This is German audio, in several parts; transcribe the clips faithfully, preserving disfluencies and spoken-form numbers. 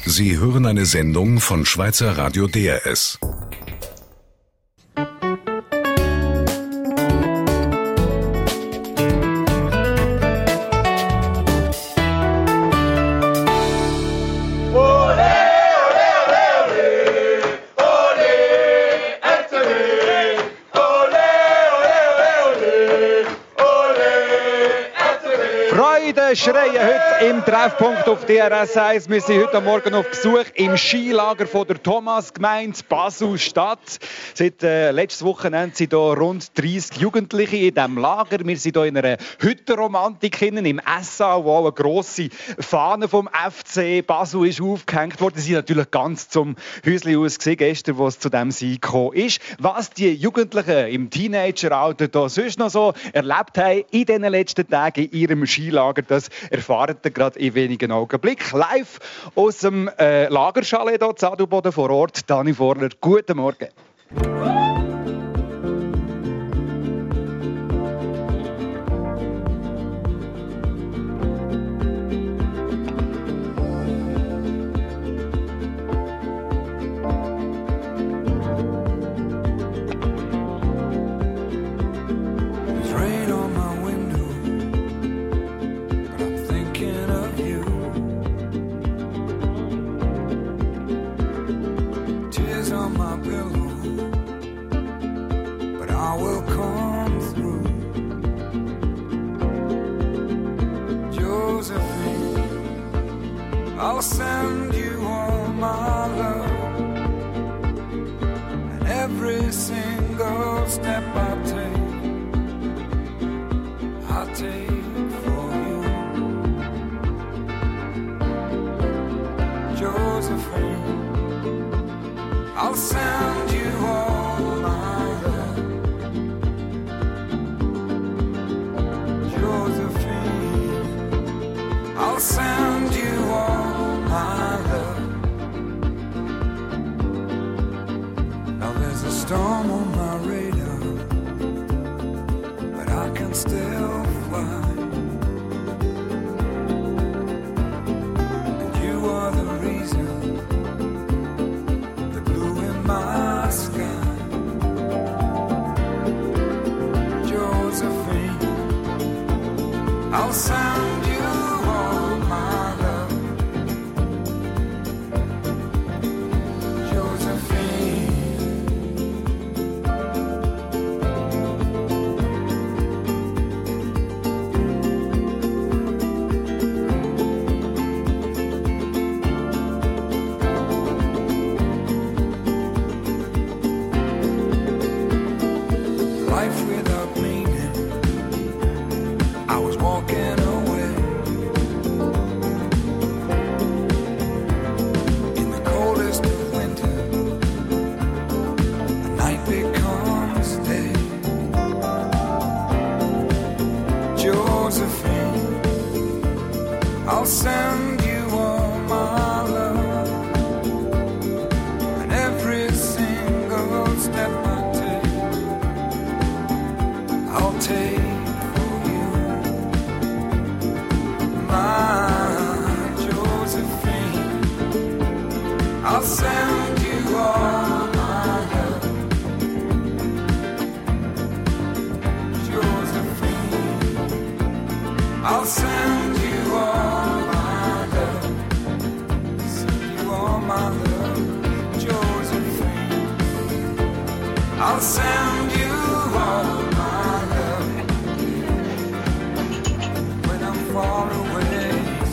Sie hören eine Sendung von Schweizer Radio D R S. Schreien heute im Treffpunkt auf D R S eins. Wir sind heute Morgen auf Besuch im Skilager von der Thomasgemeinde Basel-Stadt. Seit äh, letztes Wochenende sind hier rund dreissig Jugendliche in diesem Lager. Wir sind hier in einer Hüttenromantik im Essa, wo auch eine grosse Fahne vom F C Basel ist aufgehängt worden. Sie sind natürlich ganz zum Häuschen ausgesehen, gestern, wo es zu diesem Sieg gekommen ist. Was die Jugendlichen im Teenageralter hier sonst noch so erlebt haben in den letzten Tagen in ihrem Skilager, das erfahren ihr gerade in wenigen Augenblicken. Live aus dem äh, Lagerchalet hier zu Adelboden vor Ort. Dani Vorler, guten Morgen. I'll send you all my love, and every single step I take, I take for you. Josephine, I'll send you all my love. Josephine, I'll send you all my love. Now there's a storm on my radar, but I can still fly. And you are the reason, the blue in my sky. Josephine, I'll send you all my love. Life without meaning, I was walking away. In the coldest of winter, the night becomes day. Josephine, I'll send you all my love, and every single step I I'll take for you, my Josephine. I'll send you all my love, Josephine. I'll send you all my love, send you all my love, Josephine. I'll send you all. Far away,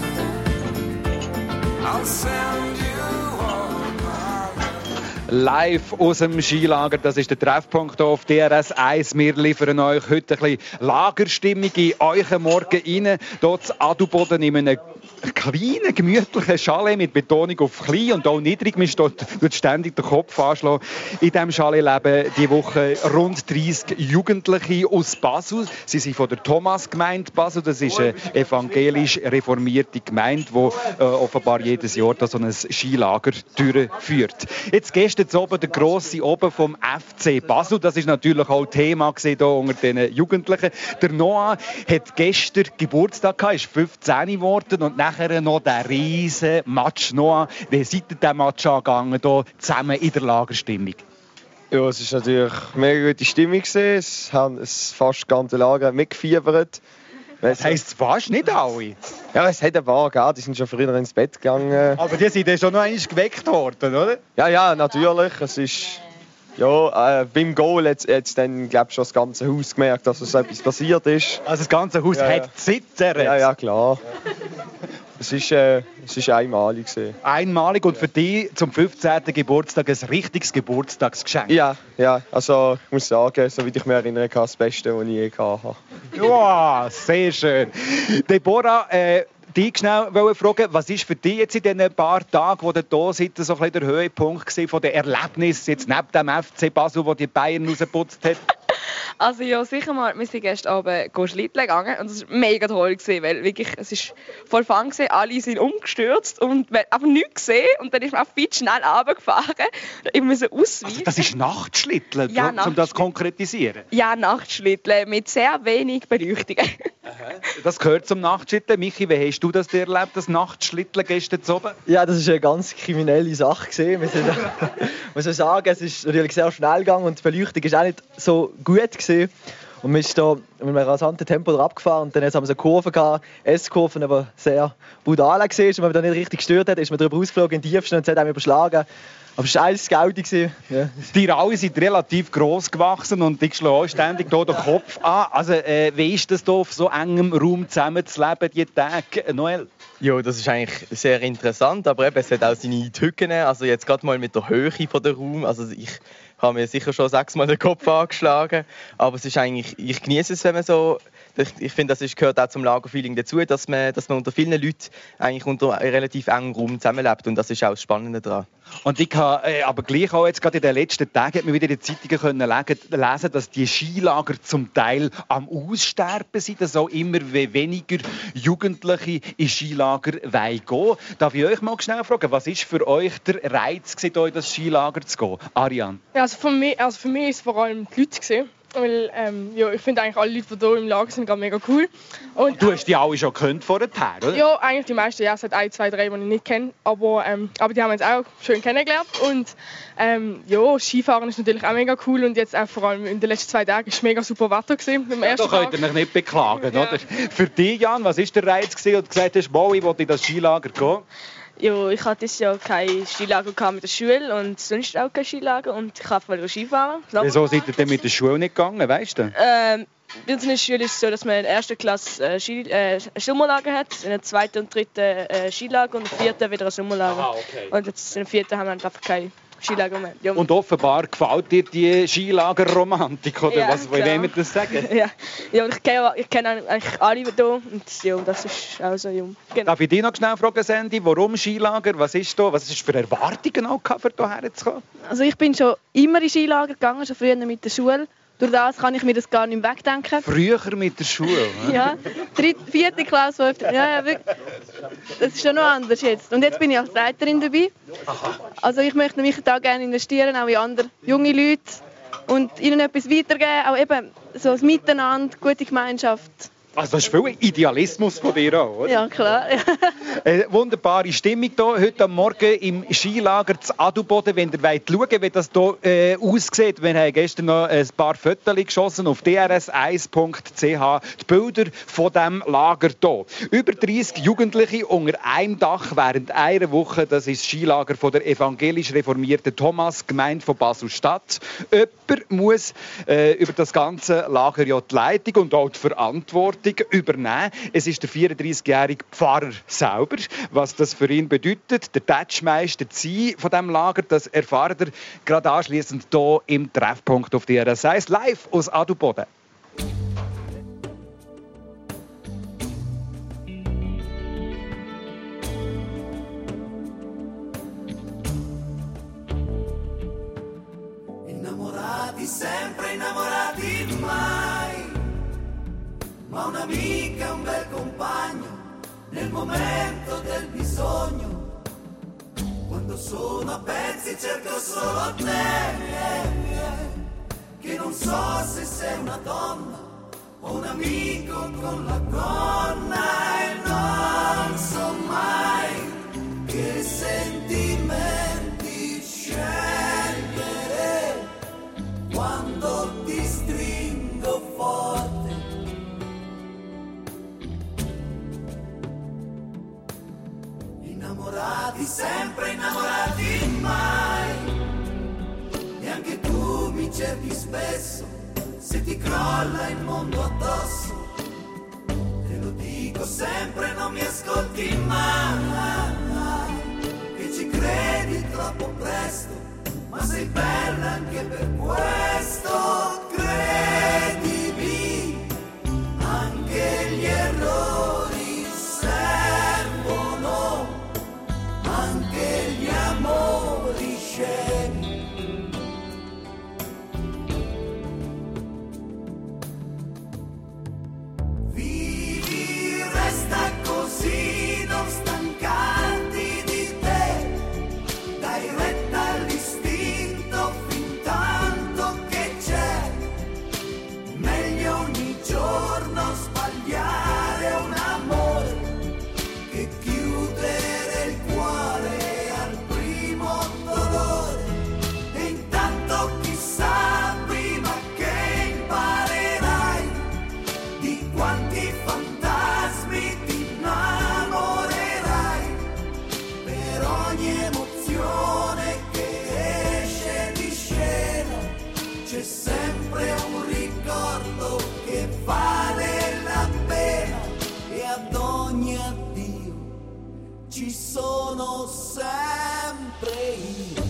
I'll send you all my love. Live aus dem Skilager, das ist der Treffpunkt auf D R S eins. Wir liefern euch heute ein bisschen Lagerstimmung in euren Morgen rein. Hier zu Adelboden in einem kleinen, gemütlichen Chalet mit Betonung auf klein und auch niedrig. Man tut ständig den Kopf anschlagen. In diesem Chalet leben diese Woche rund dreissig Jugendliche aus Basel. Sie sind von der Thomasgemeinde Basel. Das ist eine evangelisch reformierte Gemeinde, die äh, offenbar jedes Jahr da so ein Skilager durchführt. Jetzt gestern oben der grosse Oben vom F C Basel. Das ist natürlich auch Thema hier unter den Jugendlichen. Der Noah hat gestern Geburtstag gehabt, ist fünfzehn geworden und nachher nachher noch der riesen Match noch. Wie seid ihr diesen Match angegangen, hier zusammen in der Lagerstimmung? Ja, es war natürlich eine mega gute Stimmung. Es haben es fast das ganze Lager mitgefiebert. Das heisst fast nicht alle. Ja, es hat ein paar gegeben, die sind schon früher ins Bett gegangen. Aber die sind dann schon noch einmal geweckt worden, oder? Ja, ja, natürlich. Es ist, ja, äh, beim Goal hat es dann, glaube ich, schon das ganze Haus gemerkt, dass so etwas passiert ist. Also das ganze Haus Ja, hat ja. zittert. Ja, ja, klar. Es ist, äh, es ist einmalig gewesen. Einmalig und für dich zum fünfzehnten Geburtstag ein richtiges Geburtstagsgeschenk. Ja, ja, also ich muss sagen, so wie ich mich erinnere, das Beste, was ich je hatte. Wow, sehr schön. Deborah, äh, dich schnell wollte fragen, was ist für dich jetzt in diesen paar Tagen, wo du da sitzt, so ein bisschen der Höhepunkt gewesen von den Erlebnissen, jetzt neben dem F C Basel, der die Bayern rausgeputzt hat? Also ja, sicher mal, wir sind gestern Abend Schlitteln gegangen und das war mega toll, gewesen, weil wirklich, es ist voll Fun gewesen, alle sind umgestürzt und man hat einfach nichts gesehen und dann ist man auch viel schnell runtergefahren. Ich musste ausweichen. Also das ist Nachtschlitteln, Ja, um um das zu konkretisieren. Ja, Nachtschlitteln mit sehr wenig Beleuchtungen. Das gehört zum Nachtschlitteln. Michi, wie hast du das dir erlebt, das Nachtschlitteln gestern zu oben? Ja, das war eine ganz kriminelle Sache gewesen. Wir sind, muss man sagen, es ist natürlich sehr schnell gegangen und die Beleuchtung ist auch nicht so gut gewesen. Und wir sind da mit einem rasanten Tempo abgefahren und dann haben wir so eine Kurve gehabt, S-Kurve, die sehr brutal war. Und wenn man da nicht richtig gestört hat, ist man darüber ausgeflogen in die Tiefsten und es hat einem überschlagen. Aber es war alles Gaudi. Ja. Die alle sind relativ gross gewachsen und ich schlage auch ständig hier den Kopf an. Also, äh, wie ist das hier auf so engem Raum zusammenzuleben, die Tage, Noel? Ja, das ist eigentlich sehr interessant, aber eben, es hat auch seine Tücken. Also jetzt gerade mal mit der Höhe von der Raum. Also ich habe mir sicher schon sechsmal den Kopf angeschlagen, aber es ist eigentlich, ich genieße es, wenn man so. Ich, ich finde, das ist, gehört auch zum Lagerfeeling dazu, dass man, dass man unter vielen Leuten eigentlich unter einem relativ engen Raum zusammenlebt und das ist auch das Spannende daran. Und ich habe äh, aber gleich auch jetzt gerade in den letzten Tagen hat man wieder in den Zeitungen können lesen, dass die Skilager zum Teil am Aussterben sind, dass auch immer weniger Jugendliche in Skilager gehen wollen. Darf ich euch mal schnell fragen, was ist für euch der Reiz gewesen, hier in das Skilager zu gehen? Ariane? Ja, also für mich, also für mich ist es vor allem die Leute gewesen. Weil, ähm, ja, ich finde eigentlich alle Leute, die hier im Lager sind, mega cool. Und, Du hast die alle schon gekannt vorher, oder? ja, eigentlich die meisten, ja, es hat ein, zwei, drei, die ich nicht kenne. Aber, ähm, aber die haben wir jetzt auch schön kennengelernt. Und ähm, ja, Skifahren ist natürlich auch mega cool. Und jetzt auch vor allem in den letzten zwei Tagen war es mega super Wetter gewesen, am Da ersten könnt Tag. ihr euch nicht beklagen, Ja. oder? Für dich, Jan, was war der Reiz gewesen, und du gesagt hast, wow, ich will in das Skilager gehen? Ja, ich hatte dieses Jahr kein Skilager mit der Schule und sonst auch kein Skilager und ich wollte Skifahren. Wieso seid ihr denn mit der Schule nicht gegangen, weißt du? Ähm, bei uns in der Schule ist es so, dass man in der ersten Klasse äh, Ski, äh, ein Sommerlager hat, in der zweiten und dritten äh, Skilager und in der vierten wieder ein Sommerlager. Aha, okay. Und jetzt in der vierten haben wir einfach kein Skilager mehr. Ja, Und offenbar gefällt dir die Skilagerromantik, oder Ja, was? Wie klar. wollen wir das sagen? ja, ja und ich kenne ich kenn eigentlich alle hier und ja, das ist auch so jung. Genau. Darf ich dich noch schnell fragen, Sandy, warum Skilager? Was ist da? Was ist für Erwartungen auch gehabt, für hierher zu kommen? Also ich bin schon immer in Skilager gegangen, schon früher mit der Schule. Durch das kann ich mir das gar nicht mehr wegdenken. Früher mit der Schule. ne? Ja, dritte, vierte Klasse, fünfte. Ja, ja, wirklich. Das ist schon noch anders jetzt. Und jetzt bin ich als Leiterin dabei. Also ich möchte mich da gerne investieren, auch in andere junge Leute. Und ihnen etwas weitergeben, auch eben so das Miteinander, gute Gemeinschaft. Also das ist viel Idealismus von dir auch, oder? Ja, klar. Äh, wunderbare Stimmung hier heute am Morgen im Skilager zu Adelboden. Wenn ihr wollt schauen, wie das hier äh, aussieht, wir haben gestern noch ein paar Fotos geschossen auf d r s eins punkt c h. Die Bilder von diesem Lager hier. Über dreissig Jugendliche unter einem Dach während einer Woche. Das ist das Skilager von der evangelisch reformierten Thomas-Gemeinde von Basel-Stadt. Jemand muss äh, über das ganze Lager ja die Leitung und auch die Verantwortung übernehmen. Es ist der vierunddreißigjährige Pfarrer selber. Was das für ihn bedeutet, der Tatschmeister zu sein von diesem Lager, das erfahrt er gerade anschliessend hier im Treffpunkt auf D R S eins live aus Adelboden. Innamorati, sempre innamorati mai, ma un'amica, un bel compagno nel momento del bisogno. Quando sono a pezzi cerco solo te, che non so se sei una donna o un amico con la gonna e non so mai mai che sentimenti scegliere quando ti stringo forte. Innamorati sempre, innamorati mai. E anche tu mi cerchi spesso, se ti crolla il mondo addosso. Te lo dico sempre, non mi ascolti mai. Che ci credi troppo presto, ma sei bella anche per questo. Credimi, anche gli errori servono, anche gli amori scemi. Vivi, resta così, non stancarti di te, dai retta all'istinto fin tanto che c'è. Meglio ogni giorno sbagliare un amore che chiudere il cuore al primo dolore. E intanto chissà prima che imparerai di quanti fantasmi ti innamorerai. Per ogni emozione che esce di scena c'è sempre un ricordo che vale la pena. E ad ogni addio ci sono sempre io.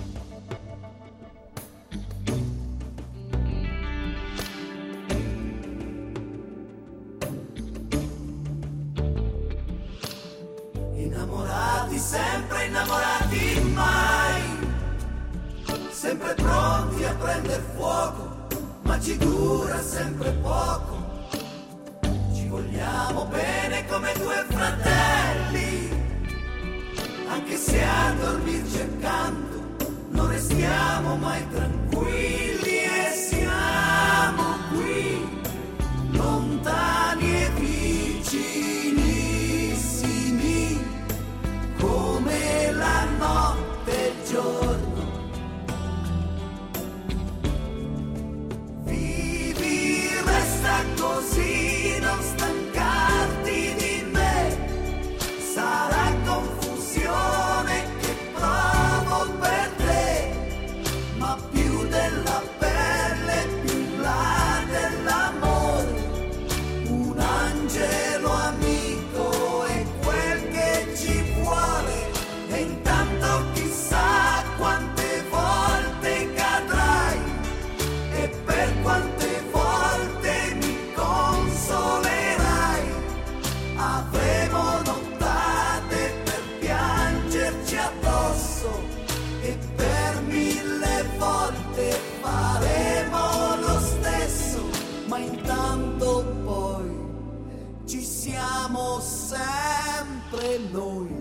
Innamorati sempre, innamorati mai. Sempre pronti a prendere fuoco, ma ci dura sempre poco. Ci vogliamo bene come due fratelli, anche se a dormirci accanto non restiamo mai tranquilli. E siamo qui, lontani e vicinissimi, come la notte e il giorno. Vivi, resta così, non stancarti di me. Sarà confusione che provo per te, ma più della pelle, più in là dell'amore. Un angelo amico è quel che ci vuole. E intanto chissà quante volte cadrai e per quante volte mi consolerai. Avremo nottate per piangerci addosso e per mille volte faremo lo stesso. Ma intanto poi ci siamo sempre noi.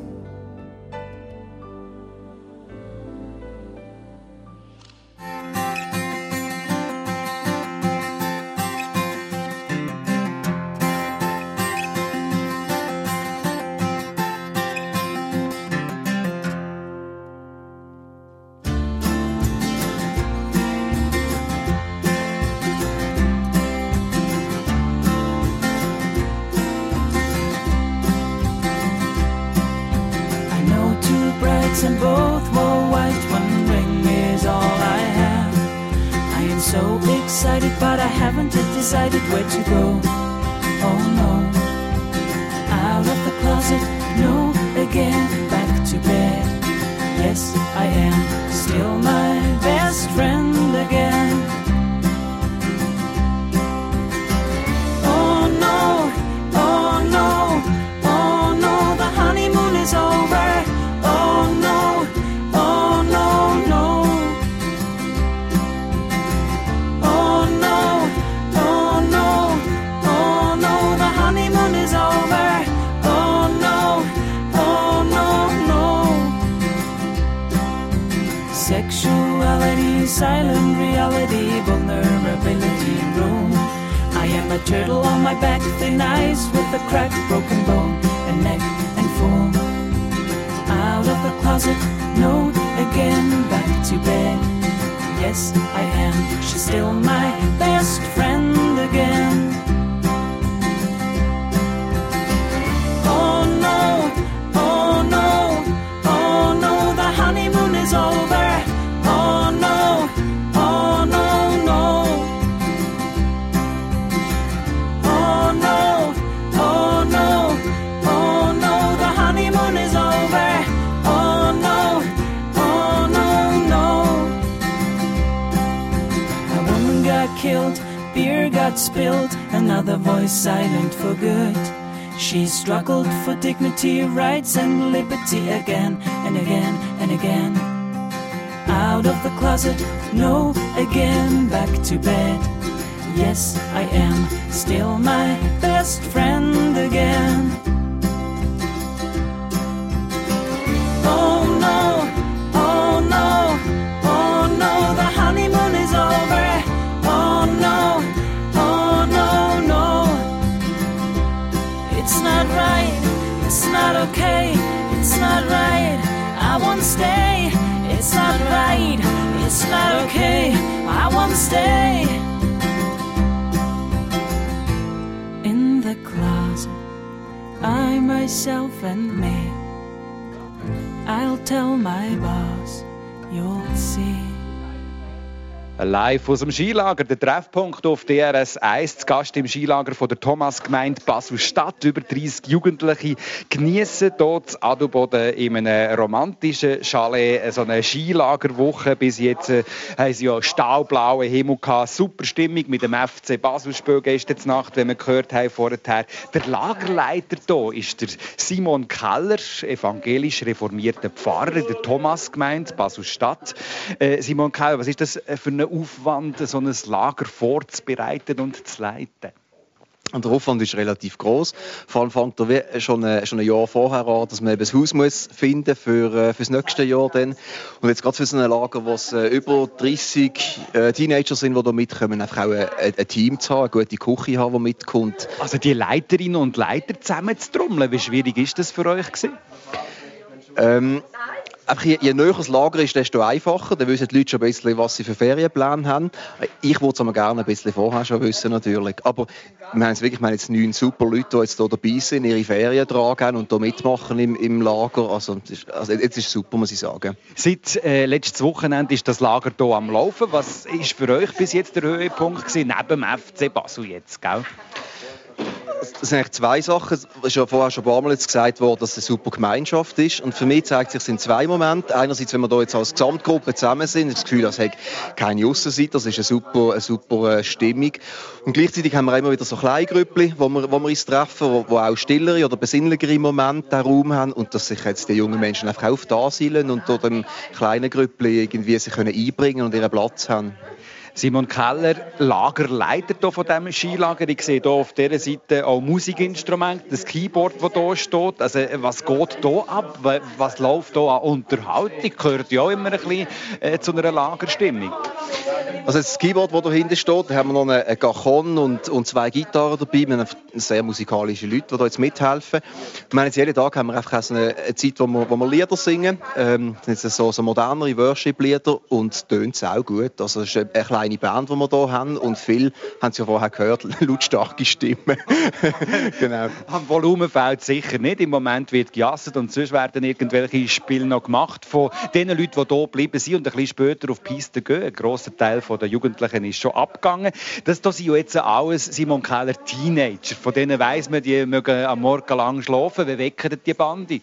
I know two brides and both wore white. One ring is all I have. I am so excited, but I haven't yet decided where to go. Oh no, out of the closet, no again, back to bed. Yes, I am still my best friend again. Oh no, oh no, oh no, the honeymoon is over. Oh no, oh no, no. Oh no, oh no, oh no, the honeymoon is over. Oh no, oh no, no. Sexuality, silent reality, vulnerability room. I am a turtle on my back, thin eyes with a cracked broken bone, and neck and form. closet. No, again, back to bed. Yes, I am. She's still my best friend again. Oh no, oh no, oh no, the honeymoon is over. Oh no, oh no, no. Oh no, oh no, oh no, the honeymoon is over. Oh no, oh no, no. A woman got killed, beer got spilled, another voice silent for good. She struggled for dignity, rights and liberty again and again and again. Out of the closet, no, again, back to bed. Yes, I am still my best friend again. Oh no, oh no, oh no, the honeymoon is over. Oh no, oh no, no. It's not right, it's not okay, it's not right, I won't stay. It's not right, it's not okay, I won't stay. In the closet, I, myself and me, I'll tell my boss, you'll see. Live aus dem Skilager, der Treffpunkt auf D R S eins. Zu Gast im Skilager von der Thomasgemeinde Basel-Stadt. Über dreissig Jugendliche genießen dort in Adelboden in einem romantischen Chalet so eine Skilagerwoche. Bis jetzt äh, haben sie ja staublauen Himmel gehabt, super Stimmung mit dem F C Basel-Spiel gestern Nacht, wenn wir gehört haben vorher. Der Lagerleiter hier ist der Simon Keller, evangelisch reformierter Pfarrer der Thomasgemeinde Basel-Stadt. Äh, Simon Keller, was ist das für eine Aufwand, so ein Lager vorzubereiten und zu leiten? Und der Aufwand ist relativ gross. Vor allem fängt er schon ein, schon ein Jahr vorher an, dass man eben ein Haus muss finden für, für das nächste Jahr. Dann. Und jetzt gerade für so ein Lager, wo es äh, über dreissig äh, Teenager sind, die da mitkommen, einfach auch ein, ein Team zu haben, eine gute Küche haben, die mitkommt. Also die Leiterinnen und Leiter zusammen zu trommeln, wie schwierig ist das für euch gewesen? Ähm, Einfach je, je näher das Lager ist, desto einfacher. Dann wissen die Leute schon ein bisschen, was sie für Ferienpläne haben. Ich würde es aber gerne ein bisschen vorher schon wissen, natürlich. Aber wir haben jetzt wirklich, wir haben jetzt neun super Leute, die jetzt hier dabei sind, ihre Ferien tragen und hier mitmachen im, im Lager. Also, also jetzt ist es super, muss ich sagen. Seit äh, letztes Wochenende ist das Lager hier am Laufen. Was war für euch bis jetzt der Höhepunkt gewesen, neben dem F C Basel jetzt, gell? Das sind eigentlich zwei Sachen. Es ist ja vorher schon ein paar Mal jetzt gesagt worden, dass es eine super Gemeinschaft ist. Und für mich zeigt sich, es sind zwei Momente. Einerseits, wenn wir hier jetzt als Gesamtgruppe zusammen sind, das Gefühl, es hat keine Aussenseiter, das ist eine super, eine super Stimmung. Und gleichzeitig haben wir immer wieder so Kleingrüppchen, wo wir, wo wir uns treffen, wo, wo auch stillere oder besinnlichere Momente den Raum haben und dass sich jetzt die jungen Menschen einfach auf da seilen und dort im kleinen Grüppchen irgendwie sich können einbringen und ihren Platz haben. Simon Keller, Lagerleiter hier von diesem Skilager. Ich sehe hier auf dieser Seite auch Musikinstrumente, das Keyboard, das hier steht. Also, was geht hier ab? Was läuft hier an Unterhaltung? Gehört ja auch immer ein bisschen äh, zu einer Lagerstimmung. Also das Keyboard, das dahinter steht, da haben wir noch einen Cajon und, und zwei Gitarren dabei. Wir haben sehr musikalische Leute, die da jetzt mithelfen. Wir haben jetzt jeden Tag haben wir einfach so eine, eine Zeit, wo wir, wo wir Lieder singen. Ähm, das sind so, so modernere Worship-Lieder und es tönt auch gut. Also es ist eine kleine Band, die wir hier haben und viele haben es ja vorher gehört, lautstarke Stimmen. Genau. Am Volumen fehlt sicher nicht. Im Moment wird gejasset und sonst werden irgendwelche Spiele noch gemacht von den Leuten, die hier geblieben sind und ein bisschen später auf die Piste gehen. Ein grosser Teil der Jugendlichen ist schon abgegangen. Das, das sind ja jetzt alles, Simon Keller, Teenager. Von denen weiss man, die mögen am Morgen lang schlafen. Wie wecken die Bande?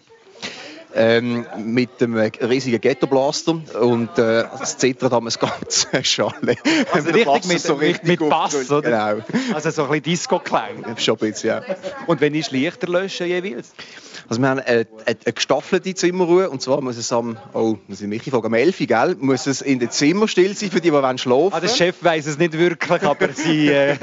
Ähm, mit einem riesigen Ghetto-Blaster und äh, das zittert haben das ganze Schale. Also richtig mit, so richtig mit Bass, oder? Genau. Also so ein bisschen Disco-Klang. Schon ein bisschen, ja. Und wenn ist Lichter löschen jeweils? Also wir haben eine, eine, eine gestaffelte Zimmerruhe und zwar muss es am, oh, muss ich mich fragen, am elf Uhr, gell, muss es in den Zimmer still sein für die, die schlafen wollen. Ah, der Chef weiss es nicht wirklich, aber sie... Äh...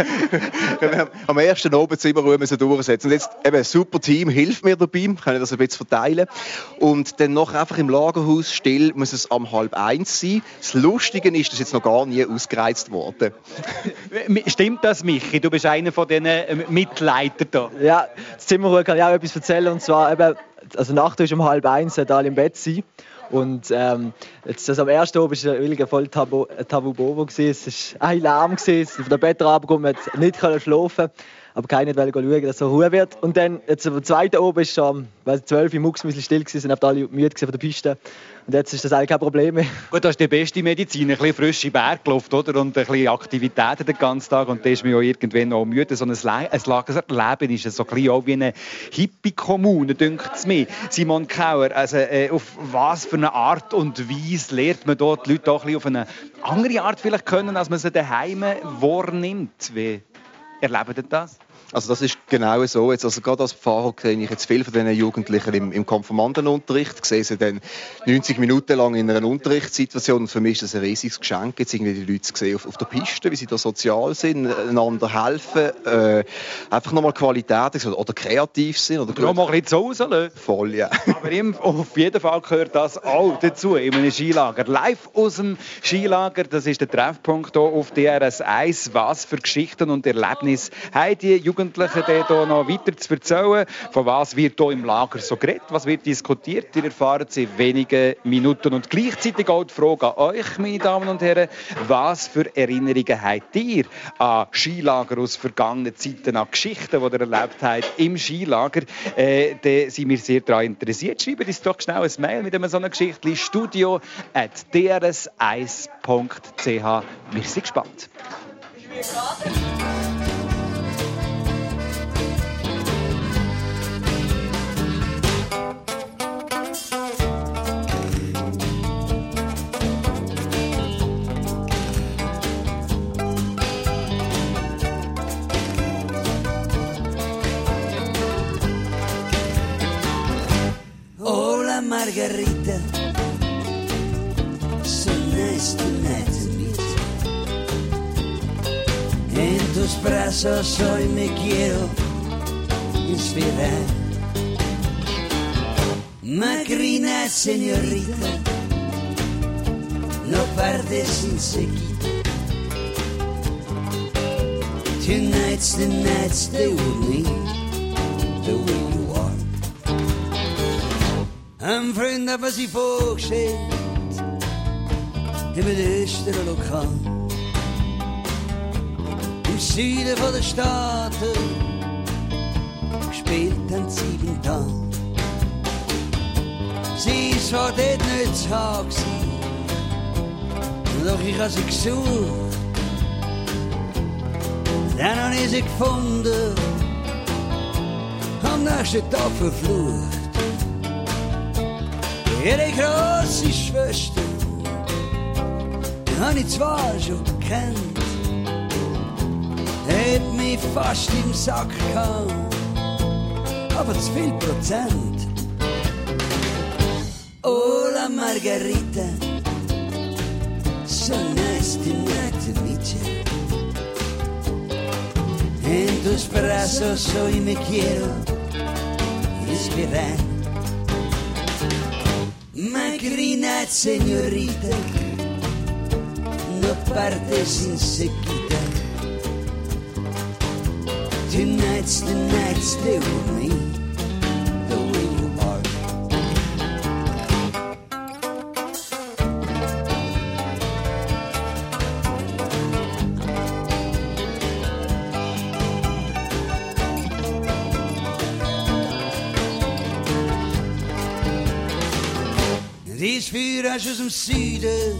am ersten Abend Zimmerruhe müssen durchsetzen. Und jetzt eben ein super Team hilft mir dabei, kann ich das ein bisschen verteilen. Und dann noch einfach im Lagerhaus still muss es am halb eins sein. Das Lustige ist, das ist jetzt noch gar nie ausgereizt worden. Stimmt das, Michi? Du bist einer von diesen Mitleitern hier. Ja, das Zimmerruhe kann ich auch etwas erzählen. Und zwar eben, also Nacht ist um halb eins, sollte alle im Bett sein. Und ähm, jetzt, also am ersten Abend war es voll Tabu, Tabu Bobo. Es war ein Lärm. Von der Bettenabend konnte man nicht schlafen. Aber keiner wollte schauen, dass es so Ruhe wird. Und dann, jetzt am zweiten Abend war es schon um zwölf Uhr Mucks still, sind alle müde von der Piste. Und jetzt ist das eigentlich kein Problem mehr. Gut, das ist die beste Medizin, ein bisschen frische Bergluft, oder? Und ein bisschen Aktivitäten den ganzen Tag. Und dann ist man ja irgendwann noch müde. So ein, Le- ein Lagerleben ist so ein bisschen auch wie eine Hippie-Kommune, denkt es mir. Simon Kauer, also, äh, auf was für eine Art und Weise lernt man dort die Leute auch ein bisschen auf eine andere Art vielleicht können, als man sie daheim wahrnimmt? Wie erleben Sie das? Also das ist genau so. Jetzt, also gerade als Pfarrer sehe ich jetzt viele von diesen Jugendlichen im, im Konfirmandenunterricht. Ich sehe sie dann neunzig Minuten lang in einer Unterrichtssituation. Und für mich ist das ein riesiges Geschenk, jetzt irgendwie die Leute zu sehen auf, auf der Piste, wie sie da sozial sind, einander helfen, äh, einfach nochmal Qualität oder, oder kreativ sind. Oder noch mal ein bisschen zu Hause. Voll, ja. Aber ihm, auf jeden Fall gehört das auch dazu in einem Skilager. Live aus dem Skilager, das ist der Treffpunkt hier auf D R S eins. Was für Geschichten und Erlebnisse haben die Jugendlichen hier noch weiter zu erzählen? Von was wird hier im Lager so geredet? Was wird diskutiert? Ihr erfahrt es in wenigen Minuten. Und gleichzeitig auch die Frage an euch, meine Damen und Herren. Was für Erinnerungen habt ihr an Skilager aus vergangenen Zeiten, an Geschichten, die ihr erlebt habt im Skilager? Äh, da sind wir sehr daran interessiert. Schreibt uns doch schnell ein Mail mit so einer Geschichte. studio at d r s eins punkt c h. Wir sind gespannt. Margarita, so nice tonight to meet you. En tus brazos hoy me quiero inspirar. Macrina, señorita, no partes enseguida. Tonight's the night, stay with me, the way you are. Een vriend hebben ze voorgezet in het Östere Lokal. Im Süden von der Staaten gespielt an Ziegenthal. Sie ist zwar dort nicht zu Hause gewesen, doch ich habe sie gesucht. Dann habe ich sie gefunden, am nächsten Tag verflucht. Ihre grosse Schwester, die habe ich zwar schon gekannt, hat mich fast im Sack gehabt, aber zu viel Prozent. Oh, la Margarita, so nice tonight to meet you. En tus brazos hoy me quiero inspirar. Macrina, señorita, no partes enseguida. Tonight's the night, stay with me, the way you are. Dies Feuer ist aus dem Süden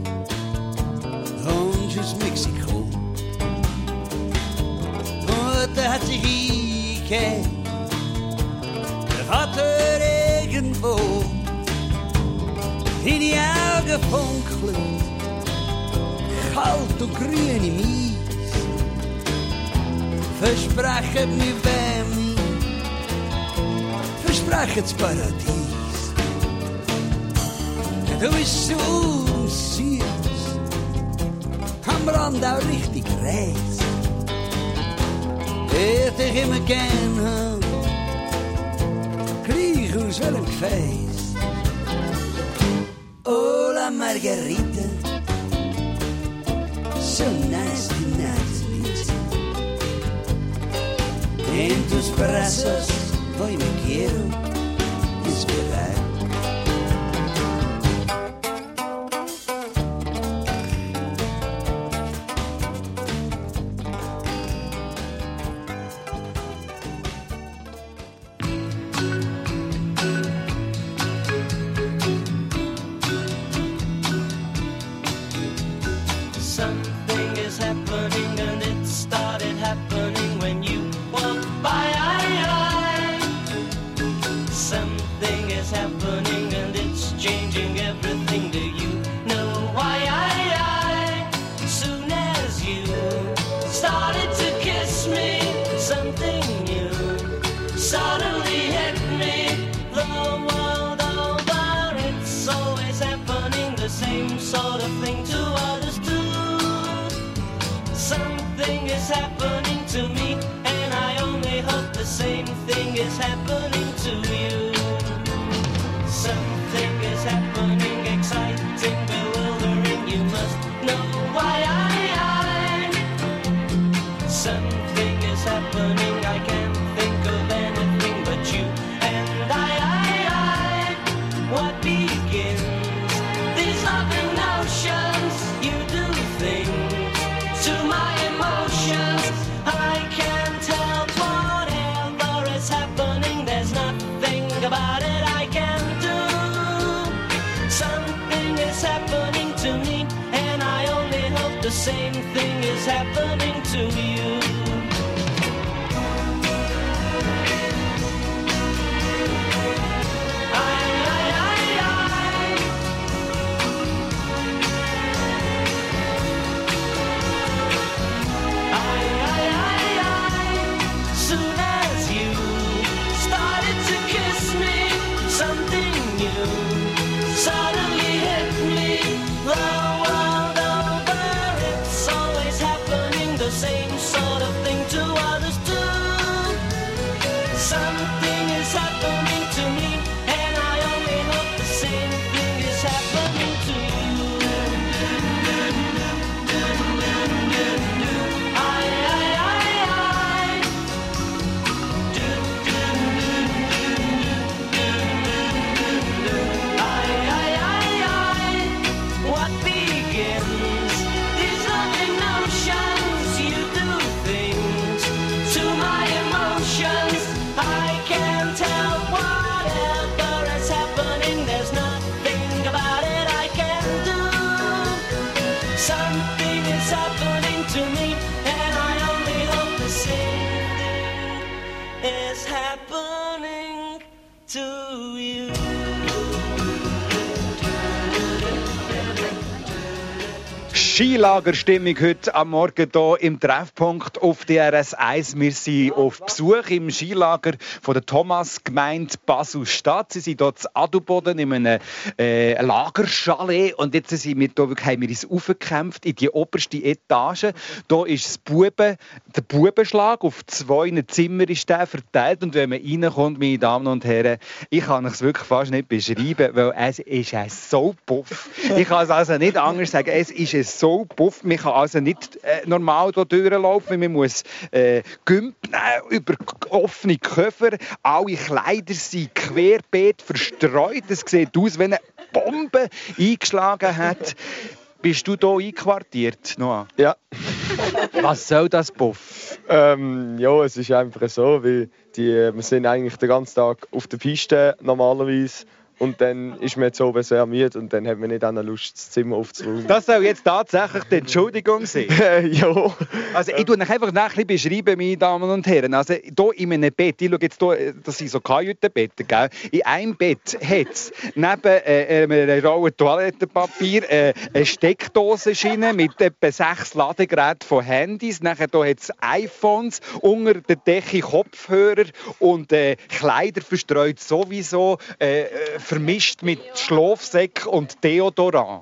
und aus Mexiko. Und er hat sich eingekehrt, der Vater irgendwo in die Augen funkelt, kalt und grün im Eis. Versprechen mir wem, versprechen das Paradies. Du bist so süß, am Rand auch richtig reis. Hätte ich immer gern haben, gleich aus welchem Gefäß. Oh, la Margarita, so nice tonight to meet you. En tus brazos hoy me quiero inspirar. sort of thing to others too. Something is happening to me, and I only hope the same thing is happening to you. Something is happening, exciting, bewildering, you must know why I, I. Something is happening, I can't think of anything but you and I, I, I. What begins? These loving notions, you do things to my emotions. I can't help whatever is happening, there's nothing about it I can do. Something is happening to me, and I only hope the same thing is happening to you. Skilagerstimmung heute am Morgen hier im Treffpunkt auf D R S eins. Wir sind auf Besuch im Skilager von der Thomas-Gemeinde Basel-Stadt. Sie sind hier in Adelboden in einem äh, Lagerchalet. Und jetzt sind wir hier, haben wir uns aufgekämpft in die oberste Etage. Hier ist das Buben, der Bubenschlag. Auf zwei Zimmern ist der verteilt. Und wenn man reinkommt, meine Damen und Herren, ich kann es wirklich fast nicht beschreiben, weil es ist ein so puff. Ich kann es also nicht anders sagen. Es ist ein so puff. Man kann also nicht äh, normal hier durchlaufen. Man muss äh, Gümp nehmen über offene Köffer. Alle Kleider sind querbeet verstreut. Es sieht aus, wenn eine Bombe eingeschlagen hat. Bist du hier einquartiert, Noah? Ja. Was soll das, Puff? Ähm, ja, es ist einfach so, weil die, wir sind eigentlich den ganzen Tag auf der Piste normalerweise. Und dann ist man jetzt oben sehr müde und dann hat man nicht eine Lust, das Zimmer aufzuräumen. Das soll jetzt tatsächlich die Entschuldigung sein? Ja. Also ich tue euch einfach ein bisschen beschreiben, meine Damen und Herren. Also hier in einem Bett, ich schaue jetzt hier, das sind so Kajütenbetten, gell? In einem Bett hat es neben äh, einer Rolle Toilettenpapier äh, eine Steckdosenschiene mit etwa sechs Ladegeräten von Handys. Nachher hier hat es iPhones, unter der Decke Kopfhörer und äh, Kleider verstreut sowieso. Äh, vermischt mit Schlafsäck und Deodorant.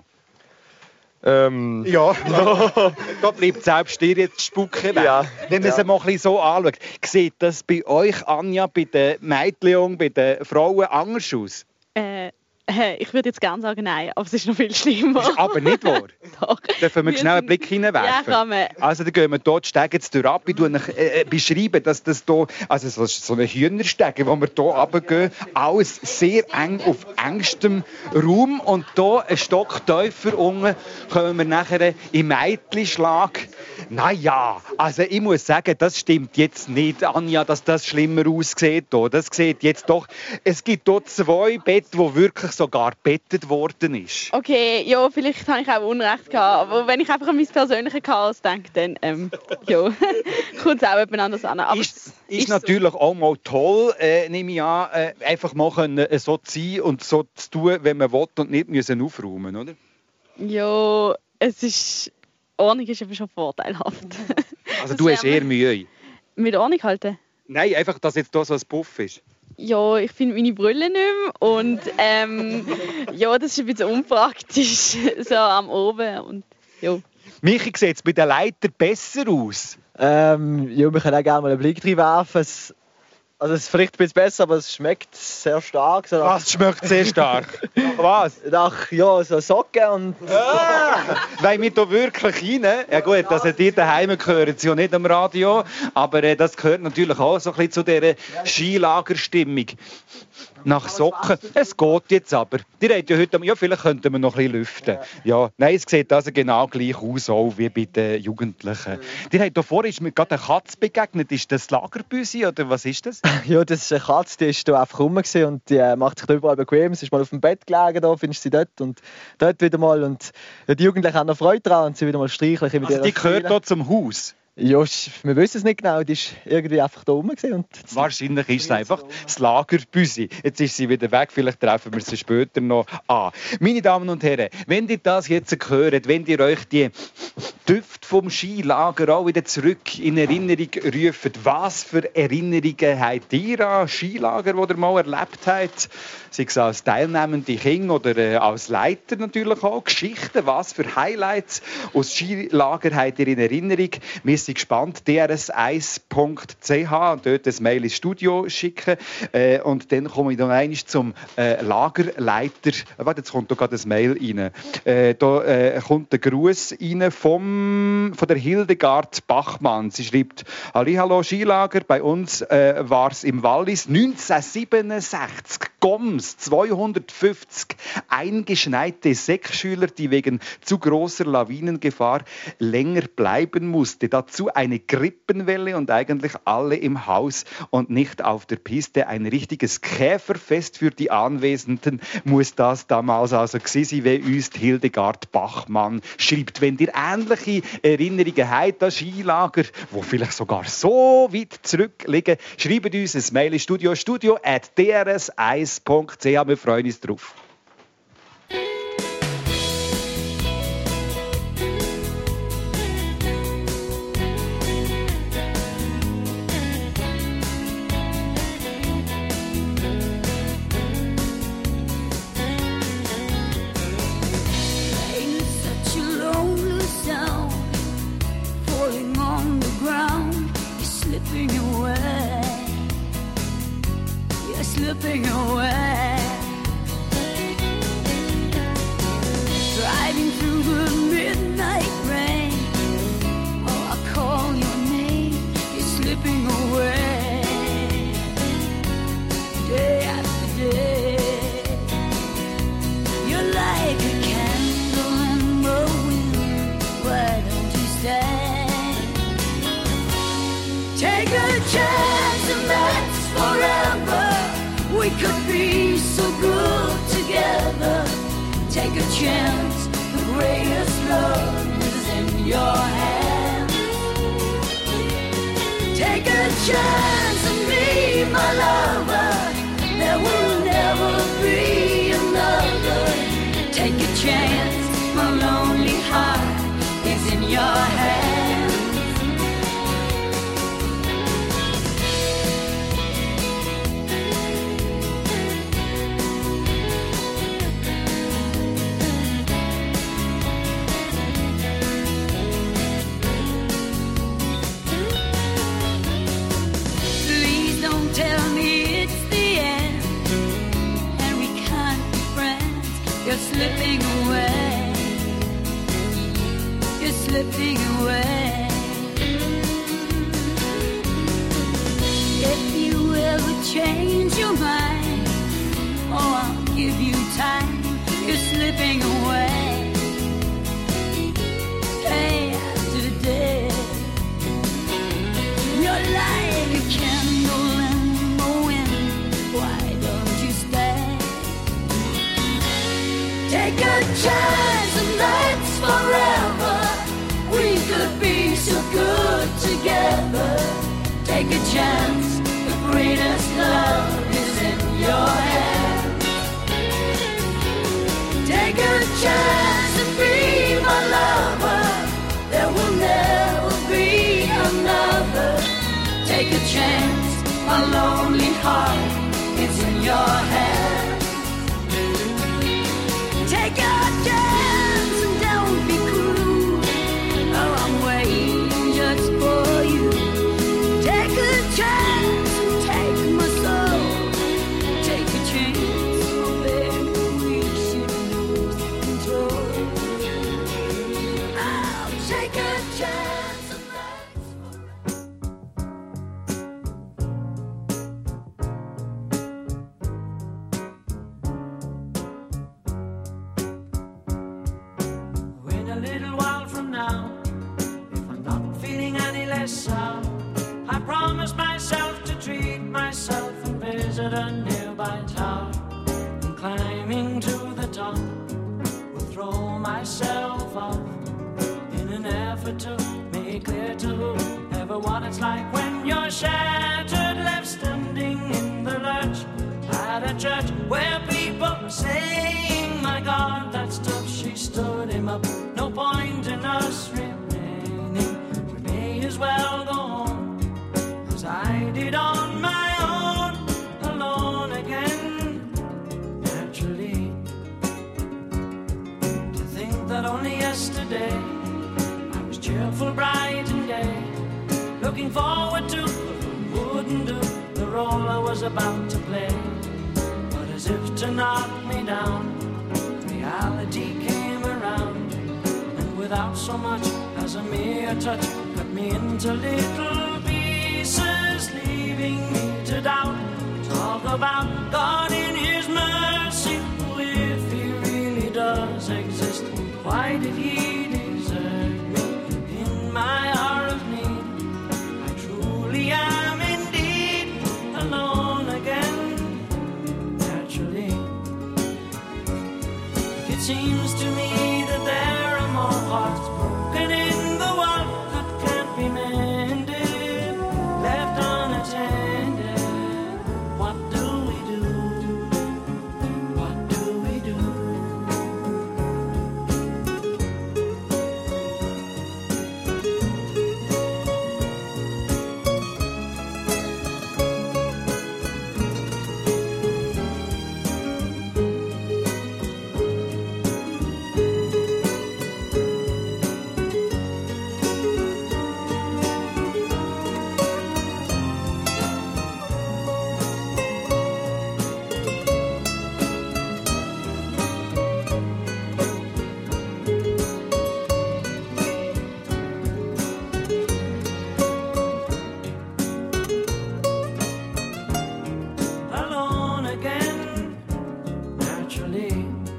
Ähm. Ja, da bleibt selbst dir jetzt Spucke weg. Ja. Wenn man ja. es mal ein bisschen so anschaut, sieht das bei euch, Anja, bei den Mädchen, bei den Frauen anders aus? Äh, ich würde jetzt gerne sagen, nein, aber es ist noch viel schlimmer. Ist aber nicht wahr? Doch. Dürfen wir schnell einen Blick hineinwerfen? Ja, kann man. Also dann gehen wir hier die Stege jetzt durch ab. Ich äh, beschreibe, dass das hier, also so, so eine Hühnerstege, wo wir hier runtergehen, alles sehr eng auf engstem Raum. Und hier ein Stock tiefer unten kommen wir nachher im Mädchenschlag. Naja, also ich muss sagen, das stimmt jetzt nicht, Anja, dass das schlimmer aussieht. Hier. Das sieht jetzt doch, es gibt hier zwei Betten, die wirklich sogar bettet worden ist. Okay, ja, vielleicht habe ich auch Unrecht gehabt, aber wenn ich einfach an mein persönliches Chaos denke, dann ähm, ja, kommt es auch jemand anders an. Aber ist, ist, ist natürlich so. Auch mal toll, äh, nehme ich an, äh, einfach mal können, äh, so zu sein und so zu tun, wenn man will und nicht müssen aufräumen, oder? Ja, es ist, Ordnung ist aber schon vorteilhaft. Also das du hast eher Mühe? Mit Ordnung halten? Nein, einfach, dass jetzt hier so ein Puff ist. Ja, ich finde meine Brille nicht mehr und ähm, ja, das ist ein bisschen unpraktisch, so am Oben und ja. Michi, sieht es bei den Leitern besser aus? Ähm, ja, wir können auch gerne mal einen Blick drin werfen. Es, also es ist vielleicht ein bisschen besser, aber es schmeckt sehr stark. So Was schmeckt sehr stark? Was? Nach, ja, so Socken und... Ah, wollen wir hier wirklich rein? Ja gut, also die daheim hören sie ja nicht am Radio, aber äh, das gehört natürlich auch so ein bisschen zu dieser Skilagerstimmung. Nach Socken. Es geht jetzt aber. Die reden ja heute, ja, vielleicht könnten wir noch ein bisschen lüften. Ja, nein, es sieht also genau gleich aus auch wie bei den Jugendlichen. Die haben hier vorhin ist mir gerade eine Katze begegnet. Ist das Lagerbüsi oder was ist das? Ja, das ist eine Katze, die ist hier einfach rum und die macht sich da überall bequem. Sie ist mal auf dem Bett gelegen, da findest du sie dort und dort wieder mal. Und die Jugendlichen haben noch Freude daran und sie wieder mal streicheln. Also die gehört hier zum Haus? Ja, wir wissen es nicht genau. Die ist irgendwie einfach da rum. Und wahrscheinlich ist es einfach das Lagerbüsi. Jetzt ist sie wieder weg, vielleicht treffen wir sie später noch an. Meine Damen und Herren, wenn ihr das jetzt hört, wenn ihr euch die Düfte vom Skilager auch wieder zurück in Erinnerung ruft, was für Erinnerungen habt ihr an Skilager, die ihr mal erlebt habt? Sei es als teilnehmende Kinder oder äh, als Leiter natürlich auch. Geschichten, was für Highlights aus Skilager habt ihr in Erinnerung? Wir sind gespannt. d r s eins punkt c h und dort ein Mail ins Studio schicken. Äh, und dann komme ich noch einmal zum äh, Lagerleiter. Warte, jetzt kommt da gerade ein Mail rein. Äh, da äh, kommt der Gruß rein vom, von der Hildegard Bachmann. Sie schreibt: Hallihallo Skilager, bei uns äh, war es im Wallis neunzehnhundertsiebenundsechzig. Goms, zweihundertfünfzig eingeschneite Sechsschüler, die wegen zu großer Lawinengefahr länger bleiben mussten. Dazu eine Grippenwelle und eigentlich alle im Haus und nicht auf der Piste. Ein richtiges Käferfest für die Anwesenden muss das damals also gewesen sein, wie uns die Hildegard Bachmann schreibt. Wenn ihr ähnliche Erinnerungen habt an Skilager, die vielleicht sogar so weit zurückliegen, schreibt uns ein Mail in Studio, studio at d r s eins punkt c h. Wir freuen uns drauf. Slipping away, driving through the midnight rain. Oh, I call your name, you're slipping away, day after day. You're like a candle in the wind. Why don't you stay? Take a chance and that's forever. We could be so good together. Take a chance, the greatest love is in your hands. Take a chance and be my lover. There will never be another. Take a chance, my lonely heart is in your hands. Tell me it's the end, and we can't be friends. You're slipping away, you're slipping away. If you ever change your mind, oh, I'll give you time. You're slipping away, day after day. You're like a candle. Why don't you stay? Take a chance and that's forever. We could be so good together. Take a chance, the greatest love is in your hands. Take a chance and be my lover. There will never be another. Take a chance, my lonely heart myself. I promised myself to treat myself and visit a nearby tower. And climbing to the top, will throw myself off in an effort to make clear to whoever what it's like when you're shattered, left standing in the lurch at a church where people were saying, my God, that stuff, she stood him up. No point in us remaining, we may as well go home, as I did on my own, alone again, naturally. To think that only yesterday I was cheerful, bright and gay, looking forward to wouldn't do the role I was about to play. But as if to knock me down, reality came around, and without so much as a mere touch, cut me into little pieces, leaving me to doubt. Talk about God in His mercy, if He really does exist, why did He desert me in my hour of need? I truly am indeed alone again, naturally. It seems to me that there are more hearts broken in the world that can't be mended, left unattended. What do we do? What do we do? Alone again, naturally.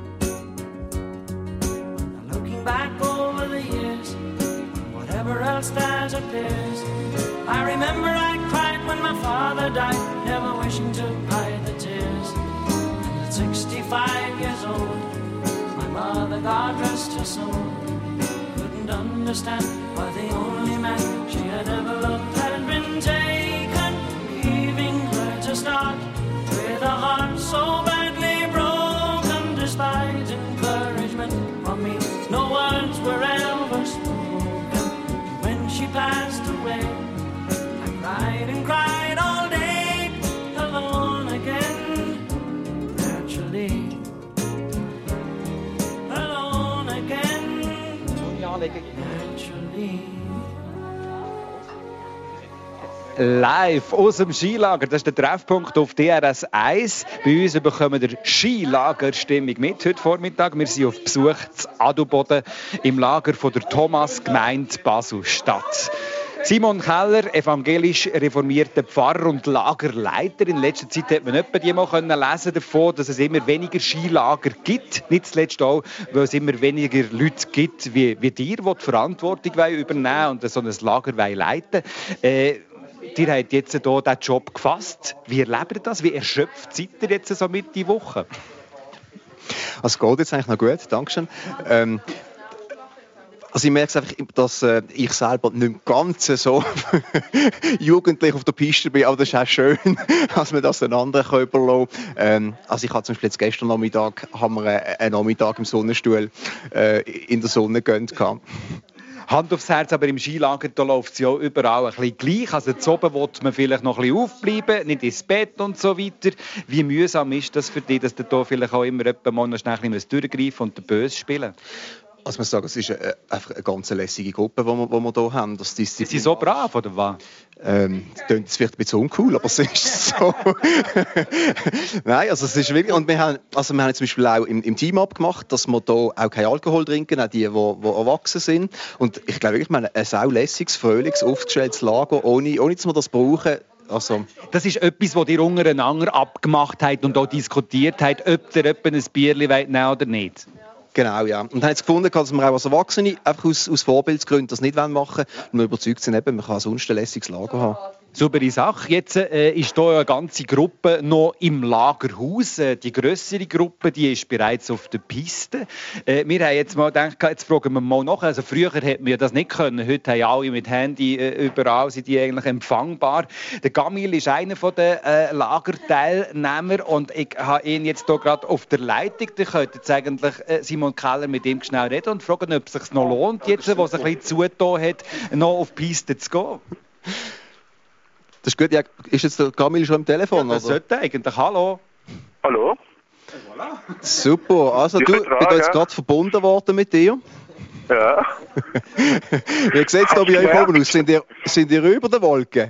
Now looking back over the years, whatever else that appears, I remember I cried when my father died, never wishing to hide the tears. And at sixty-five years old, my mother, God rest her soul, couldn't understand why the only man she had ever loved had been taken, leaving her to start with a heart so badly broken. Despite encouragement from me, no words were ever spoken. When she passed away, I cried and cried all day, alone again, naturally. Alone again, naturally. Live aus dem Skilager, das ist der Treffpunkt auf D R S eins. Bei uns bekommen wir Skilagerstimmung mit heute Vormittag. Wir sind auf Besuch zu Adelboden im Lager von der Thomasgemeinde Basel-Stadt. Simon Keller, evangelisch reformierter Pfarrer und Lagerleiter. In letzter Zeit hat man etwa die mal lesen davon, dass es immer weniger Skilager gibt. Nicht zuletzt auch, weil es immer weniger Leute gibt wie, wie dir, die die Verantwortung übernehmen und so ein Lager leiten wollen. Äh, Ihr habt jetzt hier diesen Job gefasst. Wie erlebt ihr das? Wie erschöpft seid ihr jetzt so mit die Woche? Also es geht jetzt eigentlich noch gut, Dankeschön. Ähm, also ich merke einfach, dass äh, ich selber nicht ganz so jugendlich auf der Piste bin, aber das ist auch schön, dass man das den anderen überlassen kann. Ähm, also ich habe zum Beispiel jetzt gestern Nachmittag haben wir einen Nachmittag im Sonnenstuhl äh, in der Sonne gegönnt. Hand aufs Herz, aber im Skilager da läuft es ja überall ein bisschen gleich. Also zu oben will man vielleicht noch ein bisschen aufbleiben, nicht ins Bett und so weiter. Wie mühsam ist das für dich, dass du da vielleicht auch immer mal noch schnell ein bisschen durchgreifen und den Böse spielen? Also ich muss sagen, es ist eine, einfach eine ganz lässige Gruppe, die wir, die wir hier haben. Das Sind sie so brav, oder was? Ähm, das klingt jetzt vielleicht ein bisschen uncool, aber es ist so. Nein, also es ist wirklich... Und wir haben, also wir haben zum Beispiel auch im, im Team abgemacht, dass wir hier auch keinen Alkohol trinken, auch die, die, die erwachsen sind. Und ich glaube wirklich, wir haben ein saulässiges, fröhliches, aufgestelltes Lager, ohne, ohne dass wir das brauchen. Also. Das ist etwas, was ihr untereinander abgemacht habt und auch diskutiert habt, ob ihr ein Bierchen nehmen wollt oder nicht? Genau, ja. Und haben jetzt gefunden, dass wir auch als Erwachsene einfach aus, aus Vorbildsgründen das nicht machen wollen, und wir überzeugt sind, eben, man kann sonst ein lässiges Lager haben. Saubere Sache. Jetzt äh, ist hier eine ganze Gruppe noch im Lagerhaus. Äh, die grössere Gruppe, die ist bereits auf der Piste. Äh, wir haben jetzt mal gedacht, jetzt fragen wir mal nach. Also früher hätten wir das nicht können. Heute haben alle mit Handy äh, überall sind die eigentlich empfangbar. Der Camille ist einer der äh, Lagerteilnehmer und ich habe ihn jetzt hier gerade auf der Leitung. Ich könnte jetzt eigentlich äh, Simon Keller mit ihm schnell reden und fragen, ob es sich noch lohnt, jetzt, wo es ein bisschen zugetan hat, noch auf die Piste zu gehen. Das ist gut. Ja, ist jetzt der Camille schon am Telefon? Ja, das oder? sollte eigentlich. Hallo. Hallo. Super. Also, Ich du, bin ich dran, bin jetzt ja. gerade verbunden worden mit dir. Ja. Wie sieht es da bei euch oben aus? Sind ihr, sind ihr über den Wolken?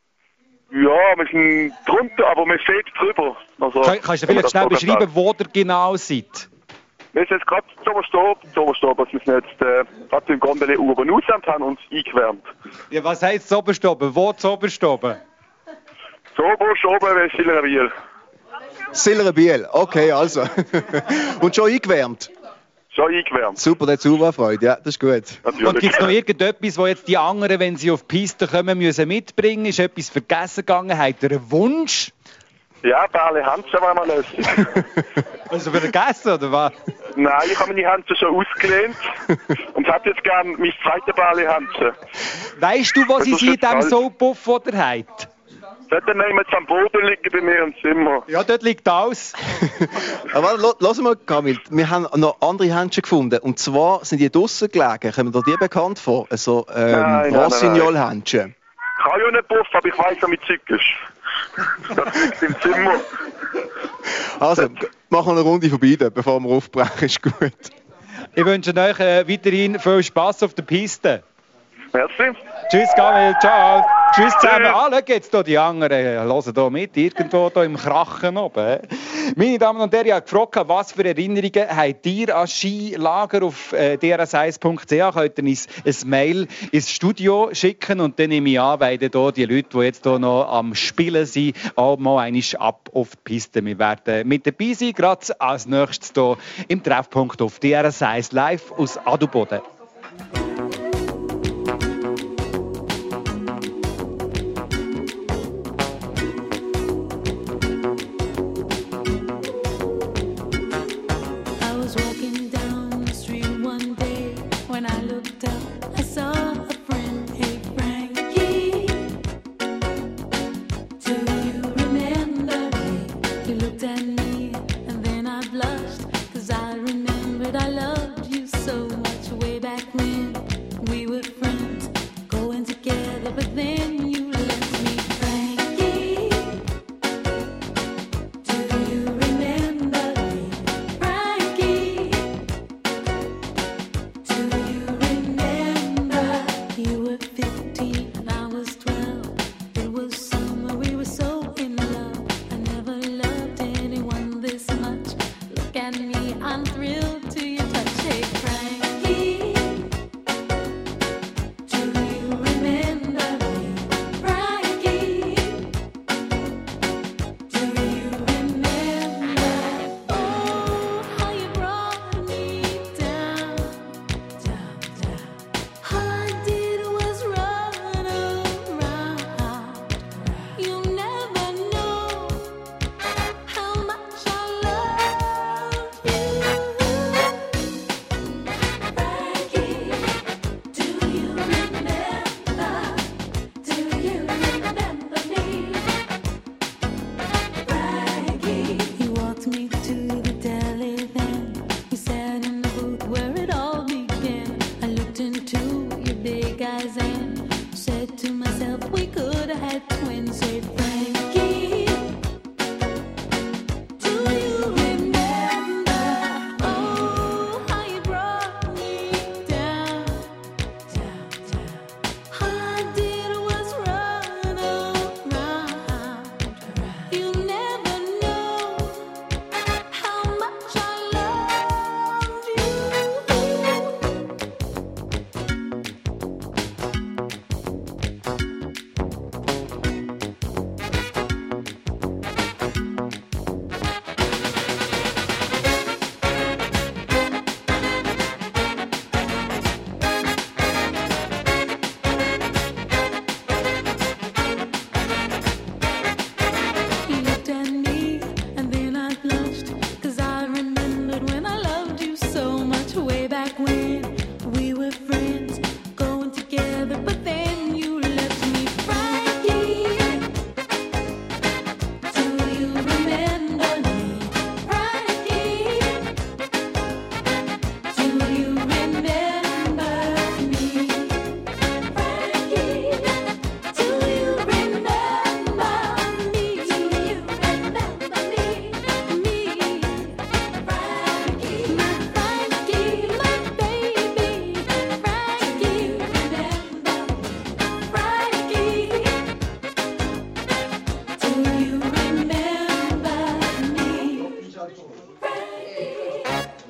Ja, wir sind drunter, aber wir sehen drüber. Also, Kann, kannst du vielleicht schnell beschreiben, wo ihr genau seid? Wir sind jetzt gerade zu Oberstab, zu Oberstab, also wir sind jetzt äh, gerade im Gondel oben raus und haben uns eingewärmt. Ja, was heisst Zoberstoben? Wo Zoberstoben? So, Oberstab, wie Sillerbiel. Sillerbiel, okay, also. Und schon eingewärmt? Schon eingewärmt. Super, das hat super Freude, ja, das ist gut. Und gibt es noch irgendetwas, wo jetzt die anderen, wenn sie auf die Piste kommen, müssen mitbringen? Ist etwas vergessen gegangen? Habt ihr einen Wunsch? Ja, Bärle Hansen war mal lässig. Also vergessen, oder was? Nein, ich habe meine Hansen schon ausgelehnt und hätte jetzt gerne mein zweites Bärle Hansen. Weißt du, wo Das sie ist sind in jetzt diesem alt. Soappuff, den ihr habt? Dort nehmen wir jetzt am Boden liegen bei mir im Zimmer. Ja, dort liegt alles. Aber lo- lass mal, Camille, wir haben noch andere Händchen gefunden. Und zwar sind die draussen gelegen. Kommen dir die bekannt vor? Also, ähm, Nein, nein, nein, Rossignol-Händchen. Ich kann ja nicht puffen, aber ich weiss, was mit Zeug ist. Das liegt im Zimmer. Also, machen wir eine Runde vorbei, dort, bevor wir aufbrechen. Ist gut. Ich wünsche euch äh, weiterhin viel Spass auf der Piste. Merci. Tschüss, Camille. Ciao. Tschüss zusammen. Ah, schau jetzt hier die anderen. Hören hier mit, irgendwo hier im Krachen oben. hä? Meine Damen und Herren, ich habe gefragt, was für Erinnerungen habt ihr an Skilager auf äh, d r s eins punkt c h? Könnt ihr uns ein Mail ins Studio schicken und dann nehme ich an, weil hier die Leute, die jetzt hier noch am Spielen sind, auch mal einmal ab auf die Piste. Wir werden mit dabei sein, gerade als nächstes hier im Treffpunkt auf D R S eins live aus Adelboden. I was walking down the street one day. When I looked up, I saw a friend. Hey, Frankie, do you remember me? You looked at me and then I blushed, 'cause I remembered I loved you so much way back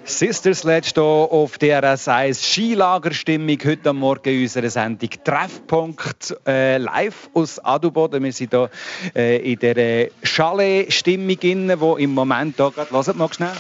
Sister Sledge hier auf D R S eins. Skilagerstimmung heute Morgen in unserer Sendung Treffpunkt äh, live aus Adelboden. Wir sind hier äh, in der Chalet-Stimmung, die im Moment hier gerade... Hört mal schnell.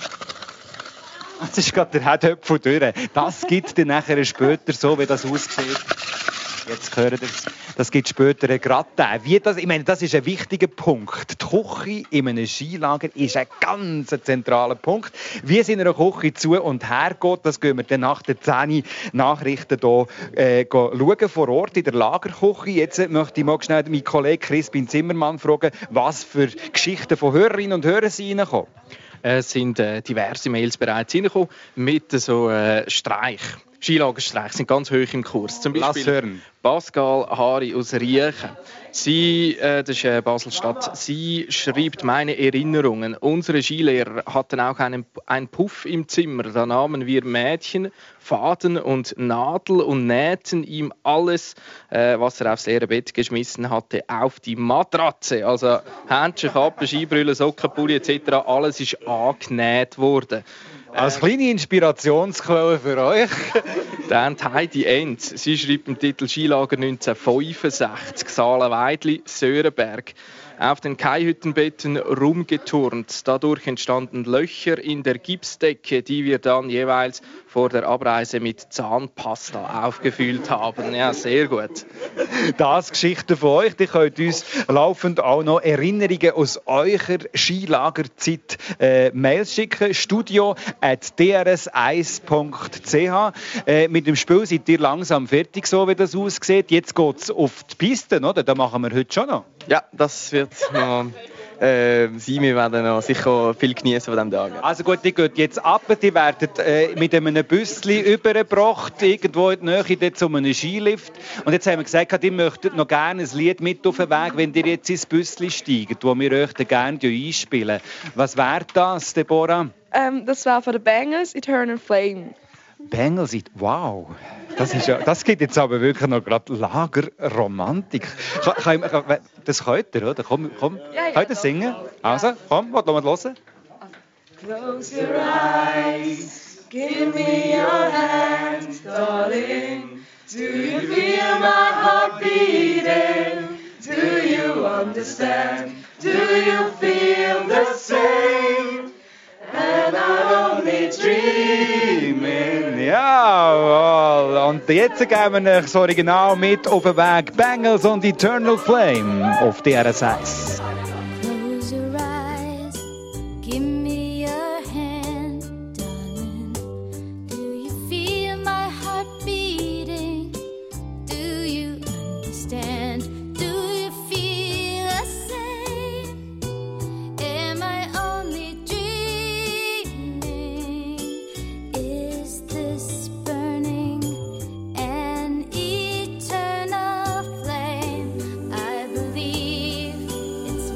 Das ist gerade der Headhöpfel durch. Das gibt dann nachher später so, wie das aussieht. Jetzt hören ihr es. Das gibt später einen Gratin. Wie das, ich meine, das ist ein wichtiger Punkt. Die Küche in einem Skilager ist ein ganz zentraler Punkt. Wie es in einer Küche zu und her geht, das gehen wir dann nach den zehn Nachrichten hier, äh, schauen, vor Ort in der Lagerküche. Jetzt möchte ich mal schnell meinen Kollegen Crispin Zimmermann fragen, was für Geschichten von Hörerinnen und Hörern sind reingekommen. Es sind äh, diverse Mails bereits reingekommen mit so äh, Streich. Skilagerstreiche sind ganz hoch im Kurs. Zum Beispiel Pascal Hari aus Riechen. Sie, äh, das ist äh, Basel-Stadt, sie schreibt meine Erinnerungen. Unsere Skilehrer hatten auch einen, einen Puff im Zimmer. Da nahmen wir Mädchen, Faden und Nadel und nähten ihm alles, äh, was er aufs leere Bett geschmissen hatte, auf die Matratze. Also Händchen, Kappe, Skibrille, Socken, Pulli et cetera. Alles ist angenäht worden. Als kleine Inspirationsquelle für euch. Dann Heidi End. Sie schreibt im Titel Skilager neunzehnhundertfünfundsechzig, Saalenweidli, Sörenberg. Auf den Kaihüttenbetten rumgeturnt. Dadurch entstanden Löcher in der Gipsdecke, die wir dann jeweils vor der Abreise mit Zahnpasta aufgefüllt haben. Ja, sehr gut. Das Geschichten von euch. Die könnt uns laufend auch noch Erinnerungen aus eurer Skilagerzeit äh, Mails schicken. studio at d r s eins punkt c h. Äh, mit dem Spiel seid ihr langsam fertig, so wie das aussieht. Jetzt geht es auf die Piste, oder? Das machen wir heute schon noch. Ja, das wird noch äh, sein. Wir werden noch sicher viel genießen von diesem Tag. Also gut, die geht jetzt ab. Die werden äh, mit einem Büsschen übergebracht, irgendwo in der Nähe zu einem Skilift. Und jetzt haben wir gesagt, ihr möchtet noch gerne ein Lied mit auf den Weg, wenn ihr jetzt ins Büsschen steigt, das wir euch gerne einspielen. Was wäre das, Deborah? Ähm, das war von den Bangles, Eternal Flame. Bengals, wow. Das, ist ja, das gibt jetzt aber wirklich noch gerade Lagerromantik. Kann, kann, kann, das könnt ihr, oder? Komm, komm. Ja, ja, könnt ihr singen? Also, komm, was wollen wir hören? Close your eyes, give me your hand, darling. Do you feel my heart beating? Do you understand? Do you feel the same? And I'm only dreaming. Jawohl. Und jetzt geben wir euch das Original mit auf den Weg. Bangles und Eternal Flame auf D R S eins. Close your eyes, give me your hand, darling. Do you feel my heart beating? Do you understand? Do you feel the same? Am I only dreaming? Is this burning an eternal flame? I believe it's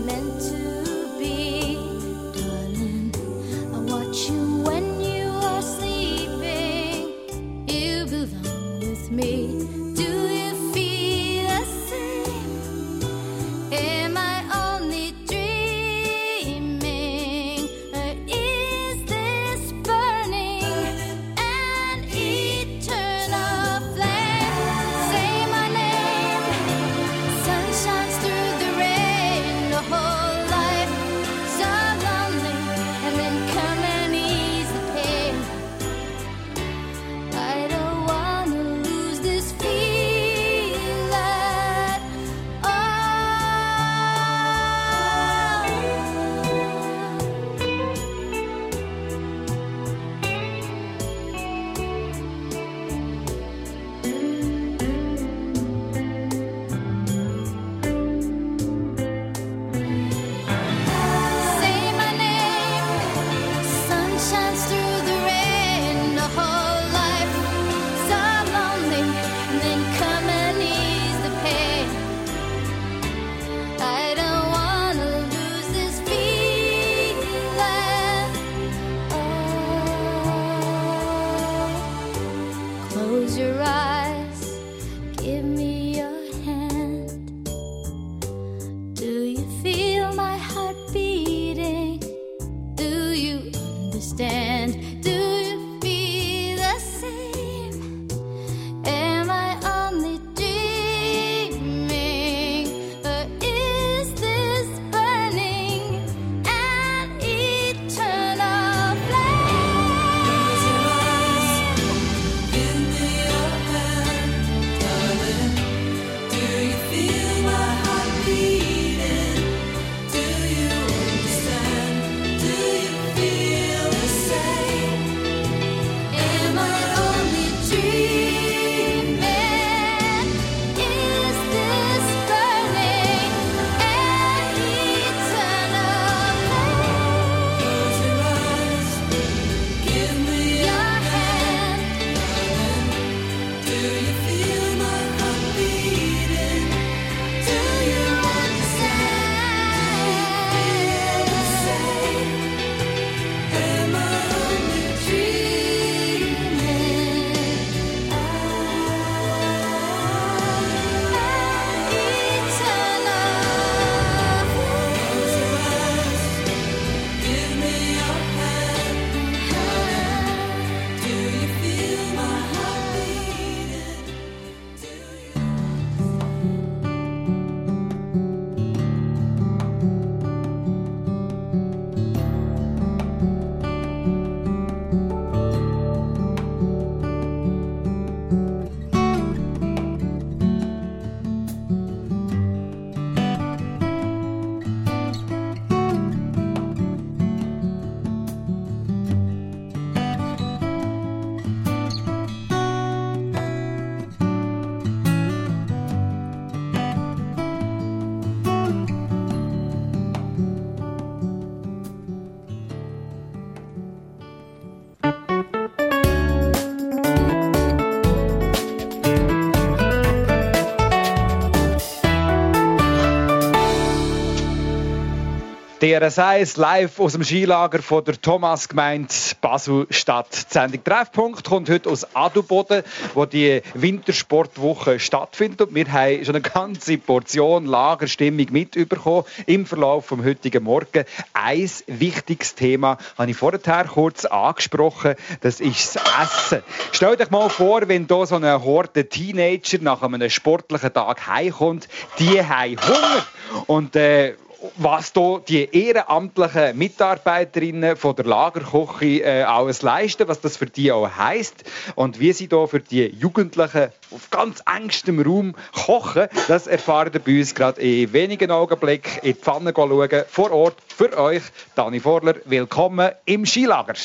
D R S eins live aus dem Skilager von der Thomasgemeinde Basel-Stadt. Die Sendung Treffpunkt kommt heute aus Adelboden, wo die Wintersportwoche stattfindet. Und wir haben schon eine ganze Portion Lagerstimmung mitbekommen im Verlauf des heutigen Morgen. Ein wichtiges Thema habe ich vorher kurz angesprochen, das ist das Essen. Stellt euch mal vor, wenn hier so eine Horde Teenager nach einem sportlichen Tag heimkommt, die haben Hunger. Und äh, was hier die ehrenamtlichen Mitarbeiterinnen von der Lagerküche äh, alles leisten, was das für die auch heisst und wie sie hier für die Jugendlichen auf ganz engstem Raum kochen, das erfahren ihr bei uns gerade in wenigen Augenblicken in die Pfanne schauen. Vor Ort für euch, Dani Vorler, willkommen im Skilager.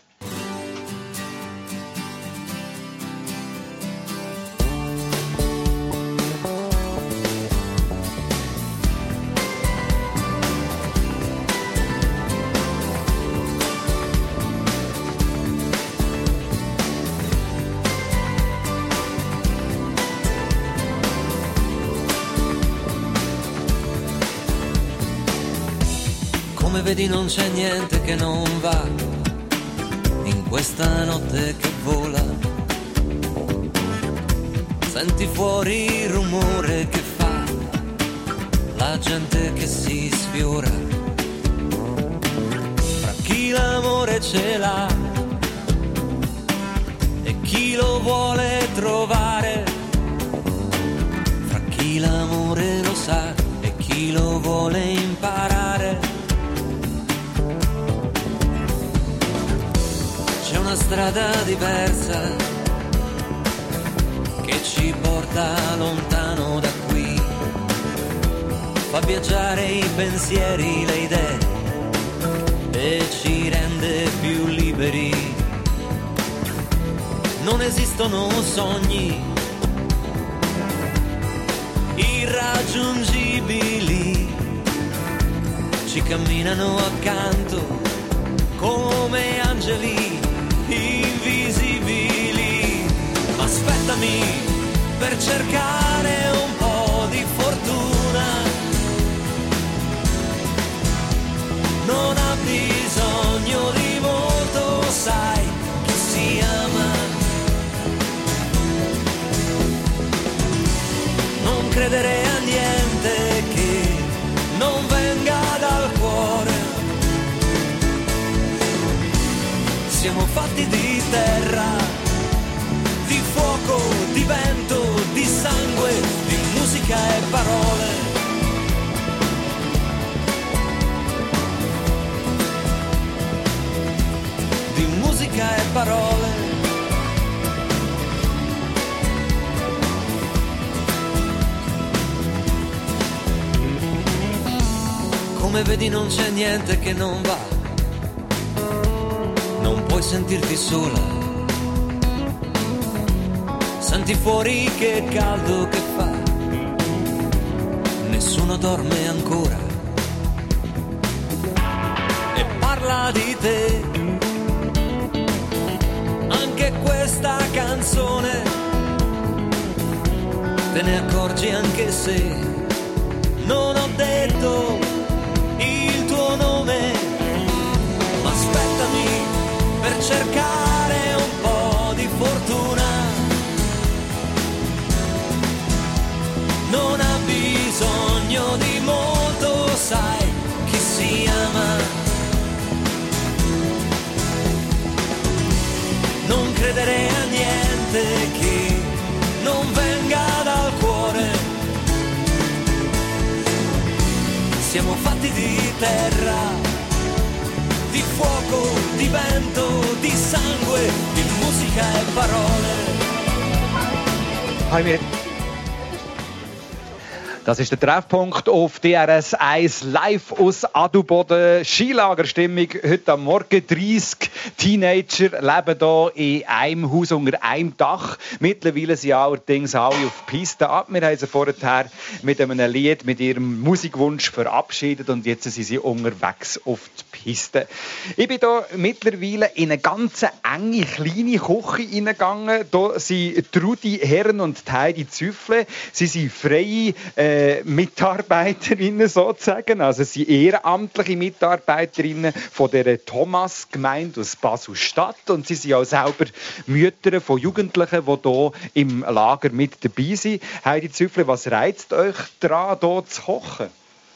Come vedi non c'è niente che non va in questa notte che vola. Senti fuori il rumore che fa la gente che si sfiora. Fra chi l'amore ce l'ha e chi lo vuole trovare. Fra chi l'amore lo sa e chi lo vuole imparare. C'è una strada diversa che ci porta lontano da qui, fa viaggiare i pensieri, le idee e ci rende più liberi. Non esistono sogni irraggiungibili, ci camminano accanto come angeli invisibili. Aspettami per cercare un po' di fortuna. Non ha bisogno di molto, sai, chi si ama. Non credere a niente che non venga dal cuore. Siamo fatti di terra, di fuoco, di vento, di sangue, di musica e parole. Di musica e parole. Come vedi non c'è niente che non va. Non puoi sentirti sola, senti fuori che caldo che fa, nessuno dorme ancora e parla di te, anche questa canzone, te ne accorgi anche se non ho detto il tuo nome, ma aspettami per cercare un po' di fortuna. Non ha bisogno di molto, sai, chi si ama. Non credere a niente che non venga dal cuore. Siamo fatti di terra, di fuoco, di vento, di sangue, di musica e parole. Das ist der Treffpunkt auf D R S eins live aus Adelboden. Skilagerstimmung heute am Morgen. dreissig Teenager leben hier in einem Haus unter einem Dach. Mittlerweile sind allerdings alle auf die Piste ab. Wir haben sie vorher mit einem Lied, mit ihrem Musikwunsch verabschiedet und jetzt sind sie unterwegs auf die Piste. Ich bin hier mittlerweile in eine ganz enge, kleine Küche hineingegangen. Hier sind Trudi Herren und Heidi Züffle. Sie sind freie äh, äh, Mitarbeiterinnen sozusagen, also sie ehrenamtliche Mitarbeiterinnen von der Thomas-Gemeinde aus Basel-Stadt und sie sind auch selber Mütter von Jugendlichen, die hier im Lager mit dabei sind. Heidi Züffli, was reizt euch daran, hier zu kochen?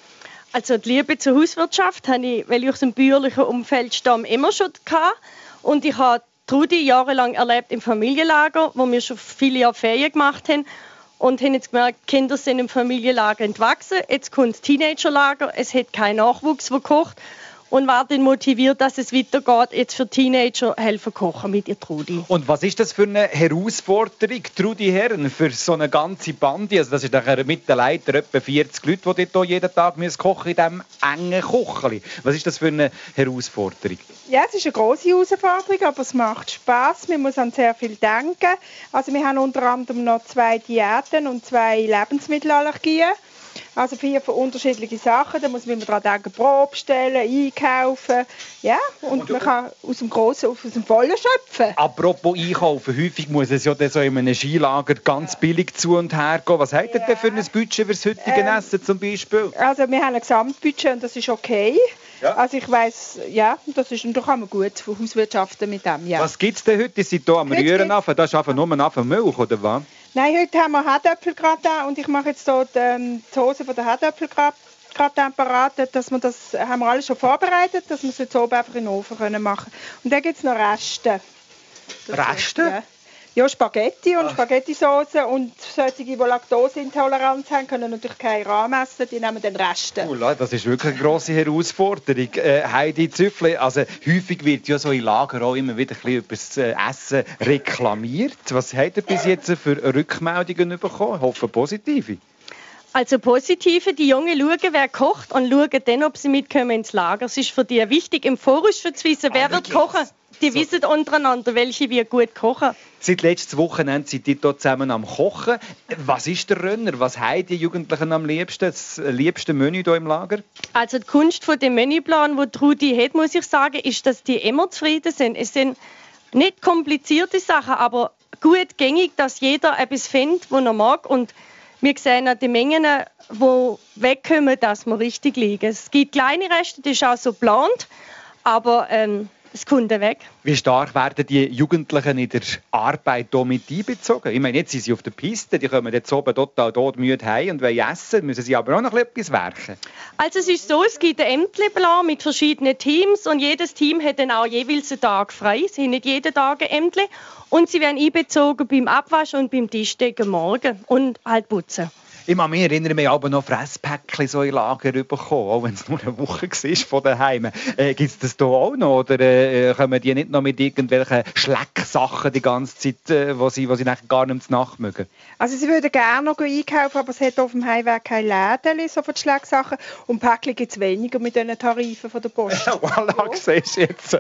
Also die Liebe zur Hauswirtschaft hatte ich, weil ich aus dem bäuerlichen Umfeld stamme, immer schon gehabt. Und ich habe Trudi jahrelang erlebt im Familienlager, wo wir schon viele Jahre Ferien gemacht haben. Und haben jetzt gemerkt, die Kinder sind im Familienlager entwachsen. Jetzt kommt das Teenagerlager, es hat keinen Nachwuchs, der kocht. Und war dann motiviert, dass es weitergeht, jetzt für Teenager helfen kochen mit ihr Trudi. Und was ist das für eine Herausforderung, Trudi Herren, für so eine ganze Bande? Also das ist nachher mit den Leitern etwa vierzig Leute, die dort jeden Tag müssen kochen in diesem engen Kochli. Was ist das für eine Herausforderung? Ja, es ist eine grosse Herausforderung, aber es macht Spass. Man muss an sehr viel denken. Also wir haben unter anderem noch zwei Diäten und zwei Lebensmittelallergien. Also vier unterschiedliche Sachen. Da muss man daran denken, Probe stellen, einkaufen. Ja, und, und man kann aus dem Grossen, aus dem Vollen schöpfen. Apropos einkaufen, häufig muss es ja so in einem Skilager ganz billig zu und her gehen. Was habt ihr denn für ein Budget für das heutige ähm, Essen zum Beispiel? Also wir haben ein Gesamtbudget und das ist okay. Ja. Also ich weiss, ja, das ist, und da kann man gut für Hauswirtschaften mit dem. Ja. Was gibt es denn heute? Ihr seid hier am Rühren. Das ist einfach nur eine Milch, oder was? Nein, heute haben wir Herdöpfelgratin und ich mache jetzt hier die, die Soße von der Herdöpfelgratin parat. Dass wir das haben wir alles schon vorbereitet, dass wir es jetzt oben einfach in den Ofen können machen. Und dann gibt es noch Reste. Das Reste? Ist, ja. ja, Spaghetti und Spaghetti-Sauce. Und solche, die Laktoseintoleranz haben, können natürlich keinen Rahm essen, die nehmen den Reste. Oh, das ist wirklich eine grosse Herausforderung. Äh, Heidi Züffli, also häufig wird ja so in Lager auch immer wieder ein bisschen über das Essen reklamiert. Was habt ihr bis jetzt für Rückmeldungen bekommen? Ich hoffe positive. Also positive, die Jungen schauen, wer kocht und schauen dann, ob sie mitkommen ins Lager. Es ist für die wichtig, im Voraus schon zu wissen, wer ah, wird kochen. Die so. Wissen untereinander, welche wir gut kochen. Seit letztem Wochenende seid ihr hier zusammen am Kochen. Was ist der Renner? Was haben die Jugendlichen am liebsten? Das liebste Menü hier im Lager? Also die Kunst von dem Menüplan, den Trudi hat, muss ich sagen, ist, dass die immer zufrieden sind. Es sind nicht komplizierte Sachen, aber gut gängig, dass jeder etwas findet, was er mag. Und wir sehen an den Mengen, die wegkommen, dass wir richtig liegen. Es gibt kleine Reste, das ist auch so geplant, aber ähm, es kommt weg. Wie stark werden die Jugendlichen in der Arbeit hier mit einbezogen? Ich meine, jetzt sind sie auf der Piste, die kommen jetzt oben total tot müde heim und wollen essen, müssen sie aber auch noch etwas werken. Also es ist so, es gibt einen Ämterplan mit verschiedenen Teams und jedes Team hat dann auch jeweils einen Tag frei. Sie haben nicht jeden Tag ein Ämter und sie werden einbezogen beim Abwaschen und beim Tischdecken morgen und halt putzen. Ich kann mich erinnern, wir haben noch Fresspäckchen so in Lager bekommen, auch wenn es nur eine Woche war von daheim. Äh, Gibt es das hier auch noch? Oder äh, kommen die nicht noch mit irgendwelchen Schlecksachen die ganze Zeit, äh, wo sie, wo sie gar nicht zur Nacht mögen? Also sie würden gerne noch einkaufen, aber es hat auf dem Heimweg keine Läden so für die Schlecksachen. Und Päckchen gibt es weniger mit diesen Tarifen von der Post. Voilà, ja. Siehst du jetzt.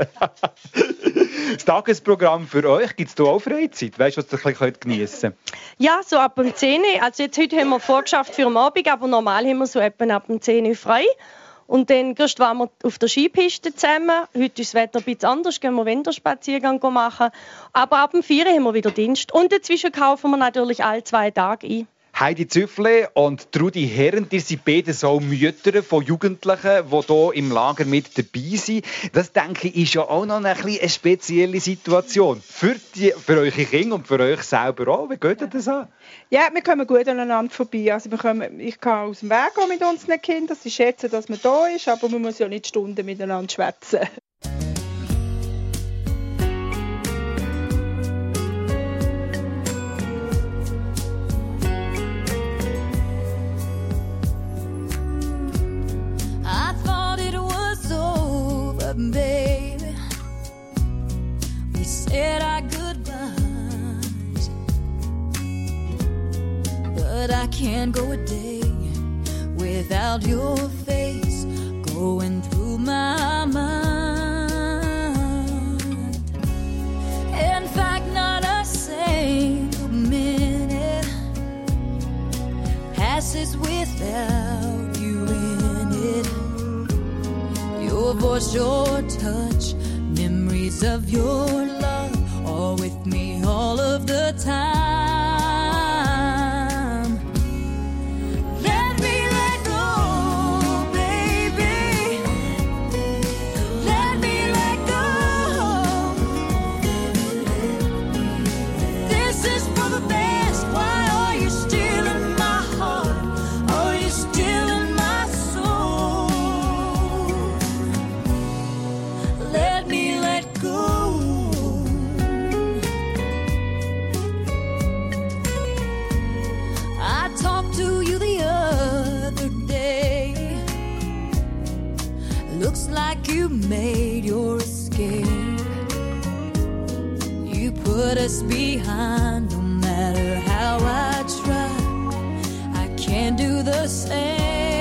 Das Tagesprogramm für euch, gibt es hier auch Freizeit? Weißt du, was ihr ein bisschen geniessen könnt? Ja, so ab dem zehn Uhr. Also jetzt heute haben wir vorgeschafft für den Abend, aber normal haben wir so etwa ab dem zehn Uhr frei. Und dann gehst waren wir auf der Skipiste zusammen. Heute ist das Wetter ein bisschen anders, gehen wir Wanderspaziergang machen. Aber ab dem vier Uhr haben wir wieder Dienst. Und dazwischen kaufen wir natürlich alle zwei Tage ein. Heidi Züffli und Trudi Herren, die sind beide so Mütter von Jugendlichen, die hier im Lager mit dabei sind. Das, denke ich, ist ja auch noch eine, eine spezielle Situation. Für, die, für eure Kinder und für euch selber auch. Wie geht das an? Ja, wir kommen gut aneinander vorbei. Also wir kommen, ich kann aus dem Weg gehen mit unseren Kindern. Sie schätzen, dass man da ist, aber man muss ja nicht Stunden miteinander schwätzen. Baby, we said our goodbyes, but I can't go a day without your face going through my mind. In fact, not a single minute passes without you in it. Your voice, your touch, memories of your love, all with me all of the time. Let you made your escape. You put us behind, no matter how I try. I can't do the same.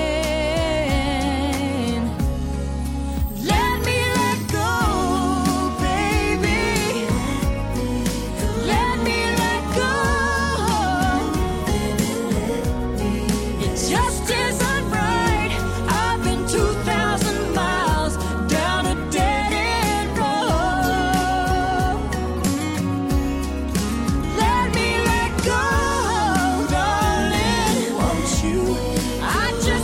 Let me let go, baby. Let me let go. It just isn't right. I've been two thousand miles down a dead end road. Let me let go, darling. Won't you? I just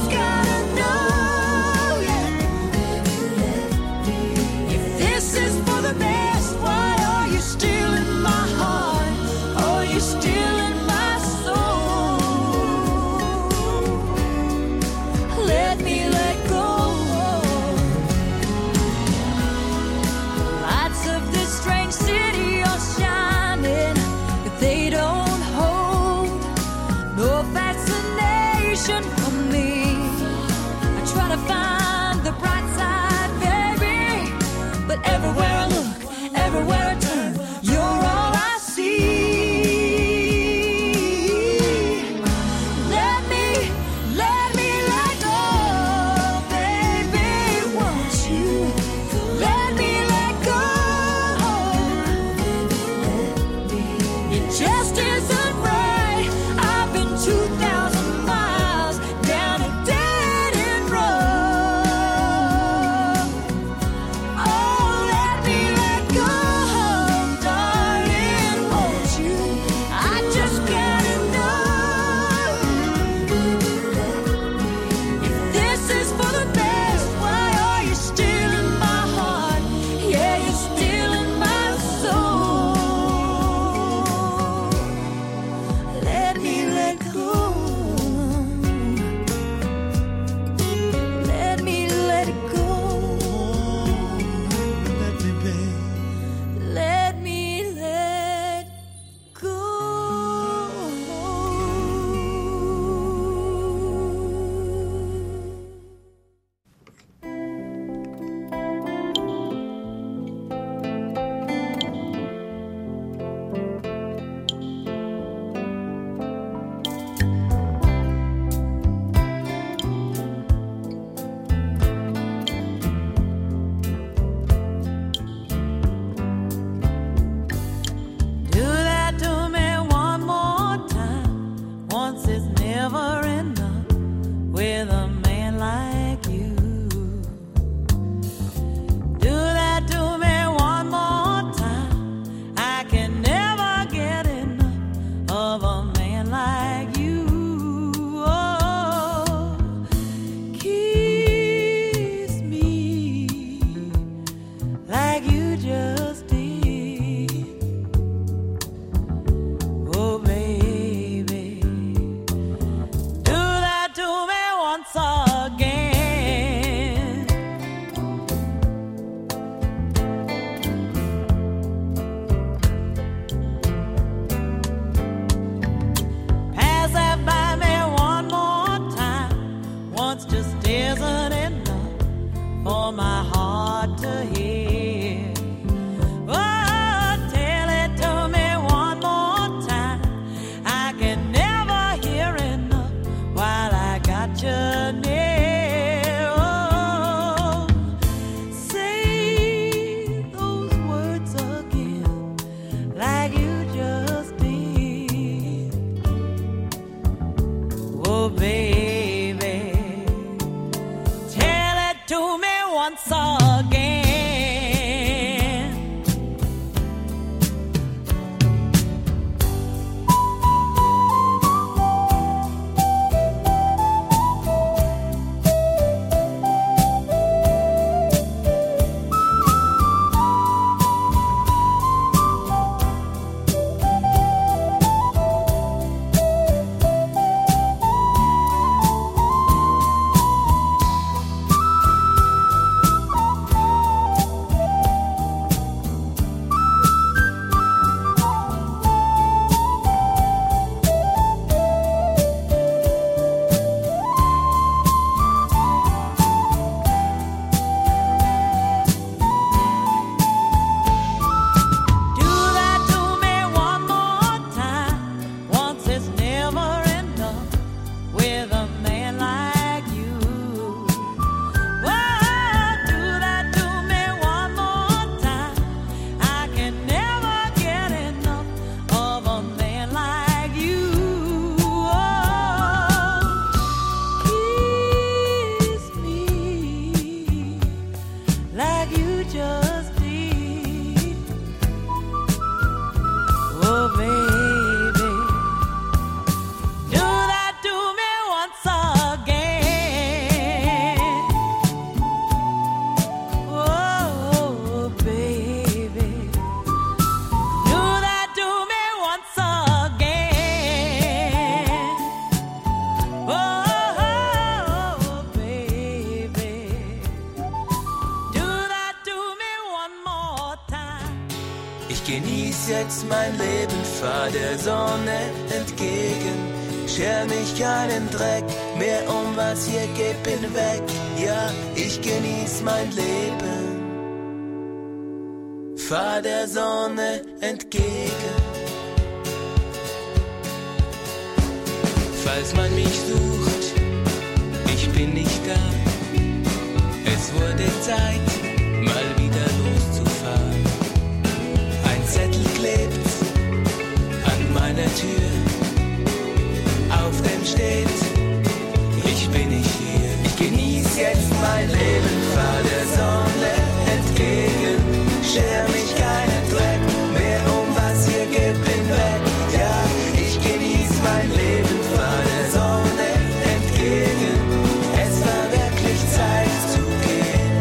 jetzt mein Leben, fahr der Sonne entgegen. Scher mich keinen Dreck mehr um, was hier geht, bin weg. Ja, ich genieß mein Leben. Fahr der Sonne entgegen. Falls man mich sucht, ich bin nicht da. Es wurde Zeit, mal wieder loszufahren. Ein Zettel klebt an meiner Tür. Auf dem steht, ich bin nicht hier. Ich genieß jetzt mein Leben, fahr der Sonne entgegen. Scher mich keinen Dreck mehr um, was hier geht, bin weg. Ja, ich genieß mein Leben, fahr der Sonne entgegen. Es war wirklich Zeit zu gehen.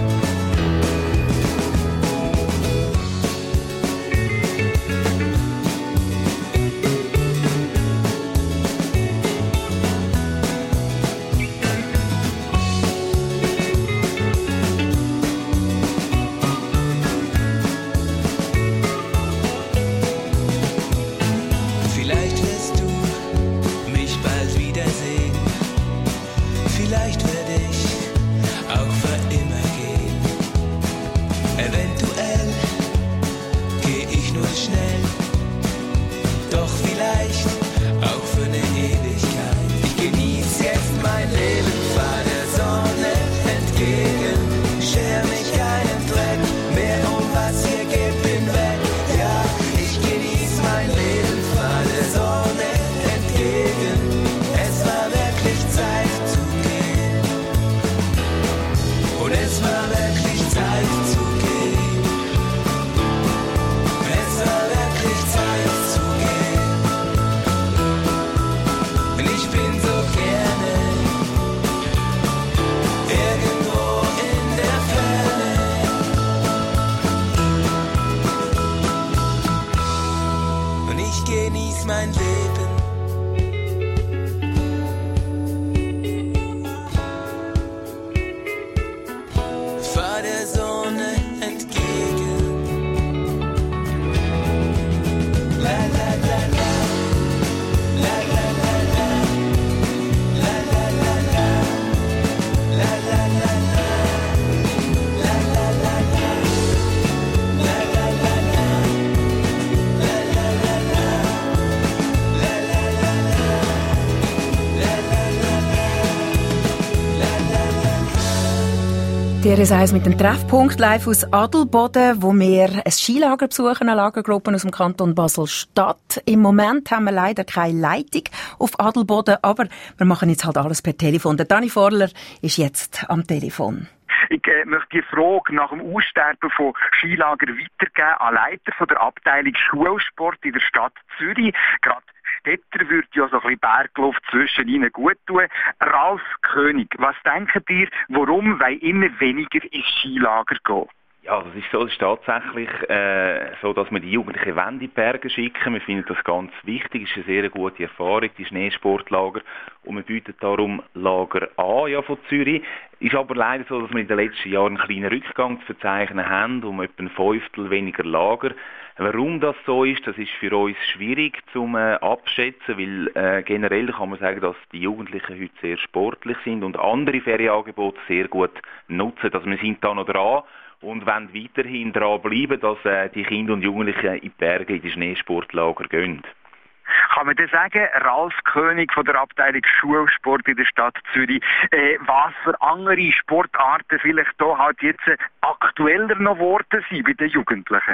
D R S eins mit dem Treffpunkt live aus Adelboden, wo wir ein Skilager besuchen, eine Lagergruppe aus dem Kanton Basel-Stadt. Im Moment haben wir leider keine Leitung auf Adelboden, aber wir machen jetzt halt alles per Telefon. Der Dani Vorler ist jetzt am Telefon. Ich äh, möchte die Frage nach dem Aussterben von Skilager weitergeben an Leiter von der Abteilung Schulsport in der Stadt Zürich. Gerade Städter würde ja so ein bisschen Bergluft zwischen ihnen gut tun. Ralf König, was denken ihr, warum weil immer weniger ins Skilager gehen? Ja, das ist so, es ist tatsächlich äh, so, dass wir die Jugendlichen in die Berge schicken. Wir finden das ganz wichtig, es ist eine sehr gute Erfahrung, die Schneesportlager. Und wir bieten darum Lager an ja, von Zürich. Ist aber leider so, dass wir in den letzten Jahren einen kleinen Rückgang zu verzeichnen haben, um etwa ein Fünftel weniger Lager. Warum das so ist, das ist für uns schwierig zum äh, abschätzen, weil äh, generell kann man sagen, dass die Jugendlichen heute sehr sportlich sind und andere Ferienangebote sehr gut nutzen. Also wir sind da noch dran und wollen weiterhin dran bleiben, dass äh, die Kinder und Jugendlichen in die Berge, in die Schneesportlager gehen. Kann man dann sagen, Ralf König von der Abteilung Schulsport in der Stadt Zürich, äh, was für andere Sportarten vielleicht da halt jetzt äh, aktueller noch geworden sind bei den Jugendlichen?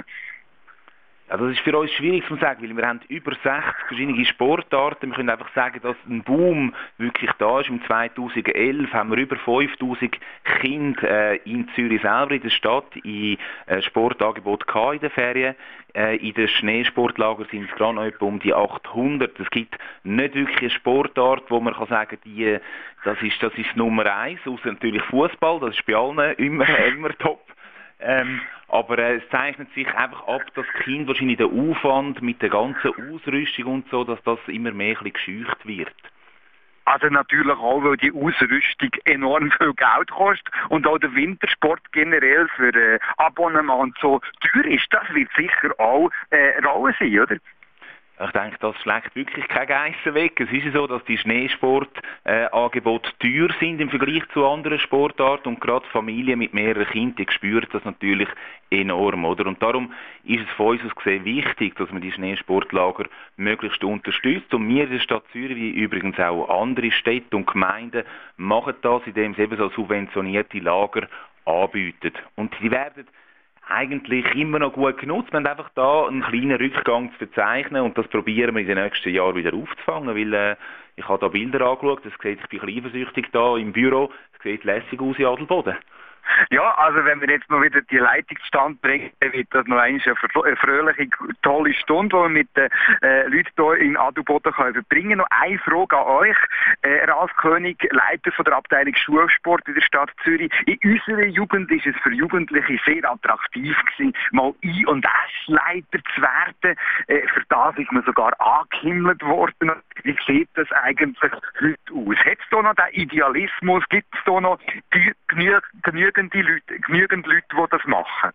Ja, das ist für uns schwierig zu sagen, weil wir haben über sechzig verschiedene Sportarten. Wir können einfach sagen, dass ein Boom wirklich da ist. Im zweitausendelf haben wir über fünftausend Kinder äh, in Zürich selber, in der Stadt, in äh, Sportangebot gehabt in den Ferien. Äh, in den Schneesportlager sind es gerade noch etwa um die achthundert. Es gibt nicht wirklich eine Sportart, wo man kann sagen, die, das ist, das ist Nummer eins, außer natürlich Fußball, das ist bei allen immer, immer top. Ähm, aber äh, es zeichnet sich einfach ab, dass Kind wahrscheinlich der Aufwand mit der ganzen Ausrüstung und so, dass das immer mehr ein bisschen gescheucht wird. Also natürlich auch, weil die Ausrüstung enorm viel Geld kostet und auch der Wintersport generell für äh, Abonnement so teuer ist. Das wird sicher auch äh, eine Rolle sein, oder? Ich denke, das schlägt wirklich kein Geissen weg. Es ist ja so, dass die Schneesportangebote äh, teuer sind im Vergleich zu anderen Sportarten und gerade Familien mit mehreren Kindern spüren das natürlich enorm, oder? Und darum ist es von uns aus gesehen wichtig, dass man die Schneesportlager möglichst unterstützt. Und wir in der Stadt Zürich, wie übrigens auch andere Städte und Gemeinden, machen das, indem sie eben so subventionierte Lager anbieten. Und die werden eigentlich immer noch gut genutzt. Wir haben einfach da einen kleinen Rückgang zu verzeichnen und das probieren wir in den nächsten Jahren wieder aufzufangen, weil äh, ich habe da Bilder angeschaut, das sieht, ich bin ein bisschen eifersüchtig da im Büro, es sieht lässig aus in Adelboden. Ja, also wenn wir jetzt noch wieder die Leitung zustande bringen, dann wird das noch eine fröhliche, tolle Stunde, die wir mit den äh, Leuten hier in Adelboden verbringen können. Noch eine Frage an euch. Äh, Ralf König, Leiter von der Abteilung Schulsport in der Stadt Zürich. In unserer Jugend ist es für Jugendliche sehr attraktiv gewesen, mal I- und S-Leiter zu werden. Äh, für das ist man sogar angehimmelt worden. Wie sieht das eigentlich heute aus? Hat es da noch den Idealismus? Gibt es da noch die, genü genügend Leute, genügend Leute, die das machen?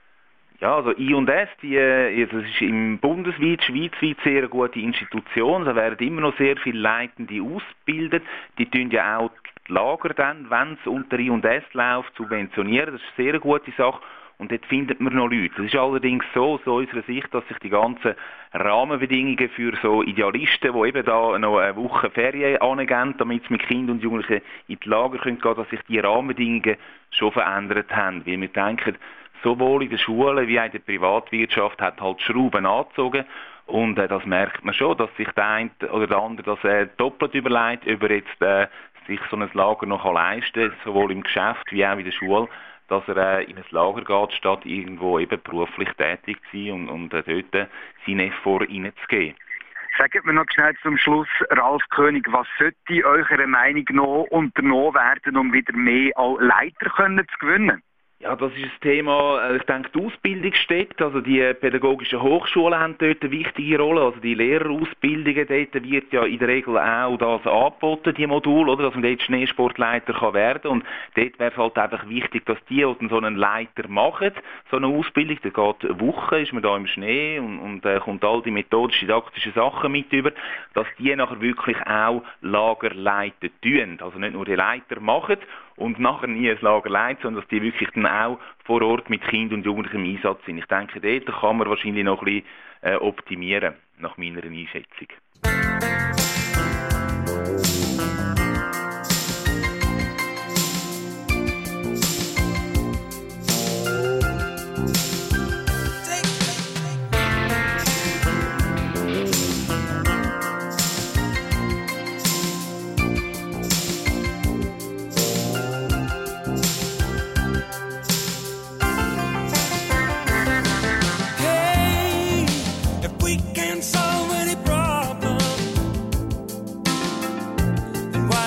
Ja, also I und S, die, das ist im bundesweit, schweizweit sehr eine gute Institution. Da werden immer noch sehr viele Leitende ausgebildet. Die tun ja auch die Lager dann, wenn es unter I und S läuft, subventionieren. Das ist eine sehr gute Sache. Und dort findet man noch Leute. Es ist allerdings so, aus unserer Sicht, dass sich die ganzen Rahmenbedingungen für so Idealisten, die eben da noch eine Woche Ferien angeben, damit sie mit Kindern und Jugendlichen in die Lager gehen können, dass sich die Rahmenbedingungen schon verändert haben. Weil wir denken, sowohl in den Schulen wie auch in der Privatwirtschaft hat halt Schrauben angezogen. Und äh, das merkt man schon, dass sich der eine oder der andere das äh, doppelt überlegt, ob er jetzt äh, sich so ein Lager noch leisten kann, sowohl im Geschäft wie auch in der Schule, dass er äh, in ein Lager geht, statt irgendwo eben beruflich tätig zu sein und, und äh, dort seinen Effort reinzugeben. Sagt mir noch schnell zum Schluss, Ralf König, was sollte eurer Meinung nach unternommen werden, um wieder mehr auch Leiter können zu gewinnen? Ja, das ist ein Thema, ich denke, die Ausbildungsstätte, also die pädagogischen Hochschulen haben dort eine wichtige Rolle, also die Lehrerausbildungen, dort wird ja in der Regel auch das angeboten, die Module, oder, dass man dort Schneesportleiter kann werden und dort wäre es halt einfach wichtig, dass die, die so einen Leiter machen, so eine Ausbildung, da geht eine Woche, ist man da im Schnee und, und äh, kommt all die methodisch-didaktischen Sachen mit über, dass die nachher wirklich auch Lager leiten tun, also nicht nur die Leiter machen und nachher nie ein Lager leiten, sondern dass die wirklich dann auch vor Ort mit Kindern und Jugendlichen im Einsatz sind. Ich denke, dort kann man wahrscheinlich noch ein bisschen äh, optimieren, nach meiner Einschätzung. We can solve any problem.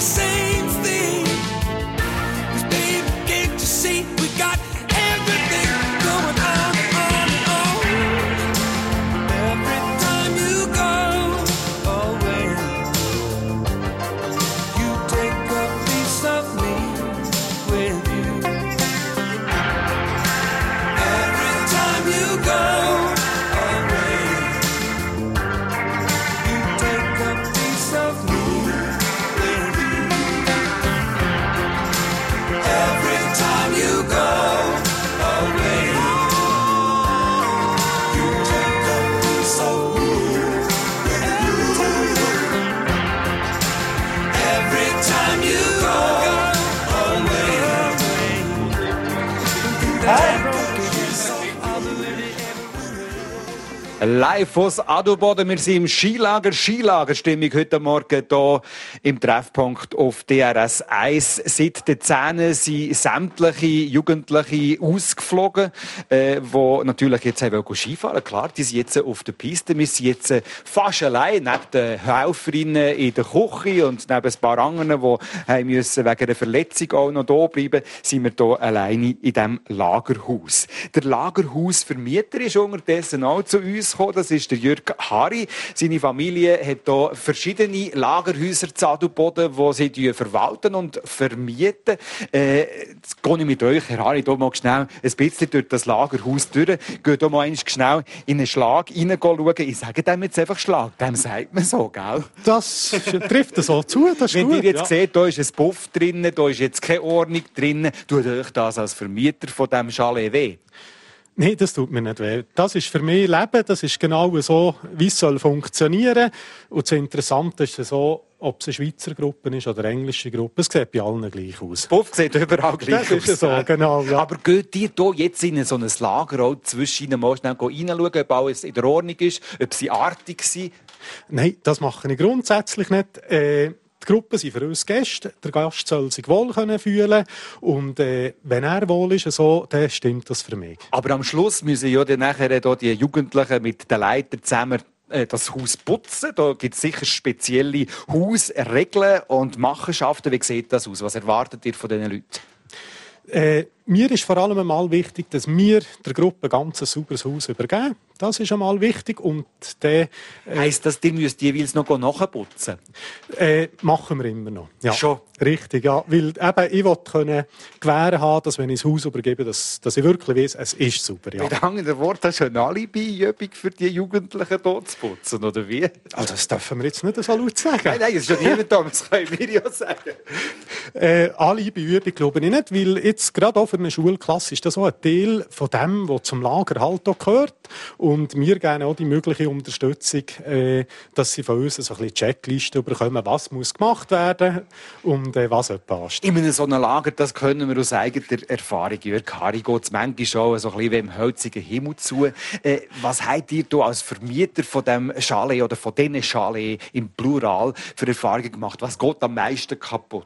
the same thing. 'Cause baby, can't you see we got everything going on, on, on. Every time you go away, you take a piece of me with you. Every time you go away, you take a piece of me with you. Every time you go away, you take a piece of me with you. Every time you go away, Live aus Adelboden. Wir sind im Skilager. Skilagerstimmung heute Morgen hier im Treffpunkt auf D R S eins. Seit den Zähnen sind sämtliche Jugendliche ausgeflogen, äh, die natürlich jetzt haben Skifahren. Klar, die sind jetzt auf der Piste. Wir sind jetzt fast allein, neben den Helferinnen in der Küche und neben ein paar anderen, die haben müssen wegen einer Verletzung auch noch hier bleiben, sind wir hier alleine in diesem Lagerhaus. Der Lagerhausvermieter ist unterdessen auch zu uns gekommen. Das ist der Jürg Hari. Seine Familie hat hier verschiedene Lagerhäuser zu Adelboden, die sie verwalten und vermieten. Äh, jetzt gehe ich mit euch, Herr Hari, hier mal schnell ein bisschen durch das Lagerhaus durch. Geht hier mal schnell in einen Schlag reinschauen. Ich sage dem jetzt einfach Schlag. Dem sagt man so, gell? Das trifft so zu, das ist Wenn gut, ihr jetzt ja. seht, da ist ein Puff drin, da ist jetzt keine Ordnung drin, tut euch das als Vermieter von diesem Chalet weh? Nein, das tut mir nicht weh. Das ist für mich Leben, das ist genau so, wie es soll funktionieren. Und das Interessante ist so, ob es eine Schweizer Gruppe ist oder eine englische Gruppe, es sieht bei allen gleich aus. Puff sieht überall gleich das aus. Das ist so, genau. Ja. Aber geht ihr hier jetzt in so ein Lager auch zwischen mal schnell reinschauen, ob alles in der Ordnung ist, ob sie artig sind? Nein, das mache ich grundsätzlich nicht. Äh, Die Gruppen sind für uns Gäste. Der Gast soll sich wohl können fühlen und äh, wenn er wohl ist, so, dann stimmt das für mich. Aber am Schluss müssen ja dann nachher die Jugendlichen mit den Leitern zusammen das Haus putzen. Da gibt es sicher spezielle Hausregeln und Machenschaften. Wie sieht das aus? Was erwartet ihr von diesen Leuten? Äh, mir ist vor allem einmal wichtig, dass wir der Gruppe ganz ein sauberes Haus übergeben. Das ist einmal wichtig. Und dann, äh, heisst das, ihr müsst jeweils noch nachputzen? Äh, machen wir immer noch. Ja. Schon? Richtig, ja. Weil eben, ich will können gewähren haben, dass wenn ich das Haus übergebe, dass, dass ich wirklich weiss, es ist super. Ja. Mit anderen Worten, hast du eine Alibi-Übung für die Jugendlichen hier zu putzen, oder wie? Oh, das dürfen wir jetzt nicht so laut sagen. Nein, nein, es ist schon niemand da, das können wir ja sagen. Äh, Alibi-Übung glaube ich nicht, weil jetzt gerade auch für eine Schulklasse ist das auch ein Teil von dem, was zum Lager halt auch gehört. Und wir geben auch die mögliche Unterstützung, äh, dass sie von uns so ein bisschen Checklisten bekommen, was muss gemacht werden und äh, was etwa ansteht. In einem so einem Lager, das können wir aus eigener Erfahrung. Jörg Hari geht es manchmal schon so ein bisschen wie im hölzigen Himmel zu. Äh, was habt ihr da als Vermieter von diesem Chalet oder von diesen Chalet im Plural für Erfahrungen gemacht? Was geht am meisten kaputt?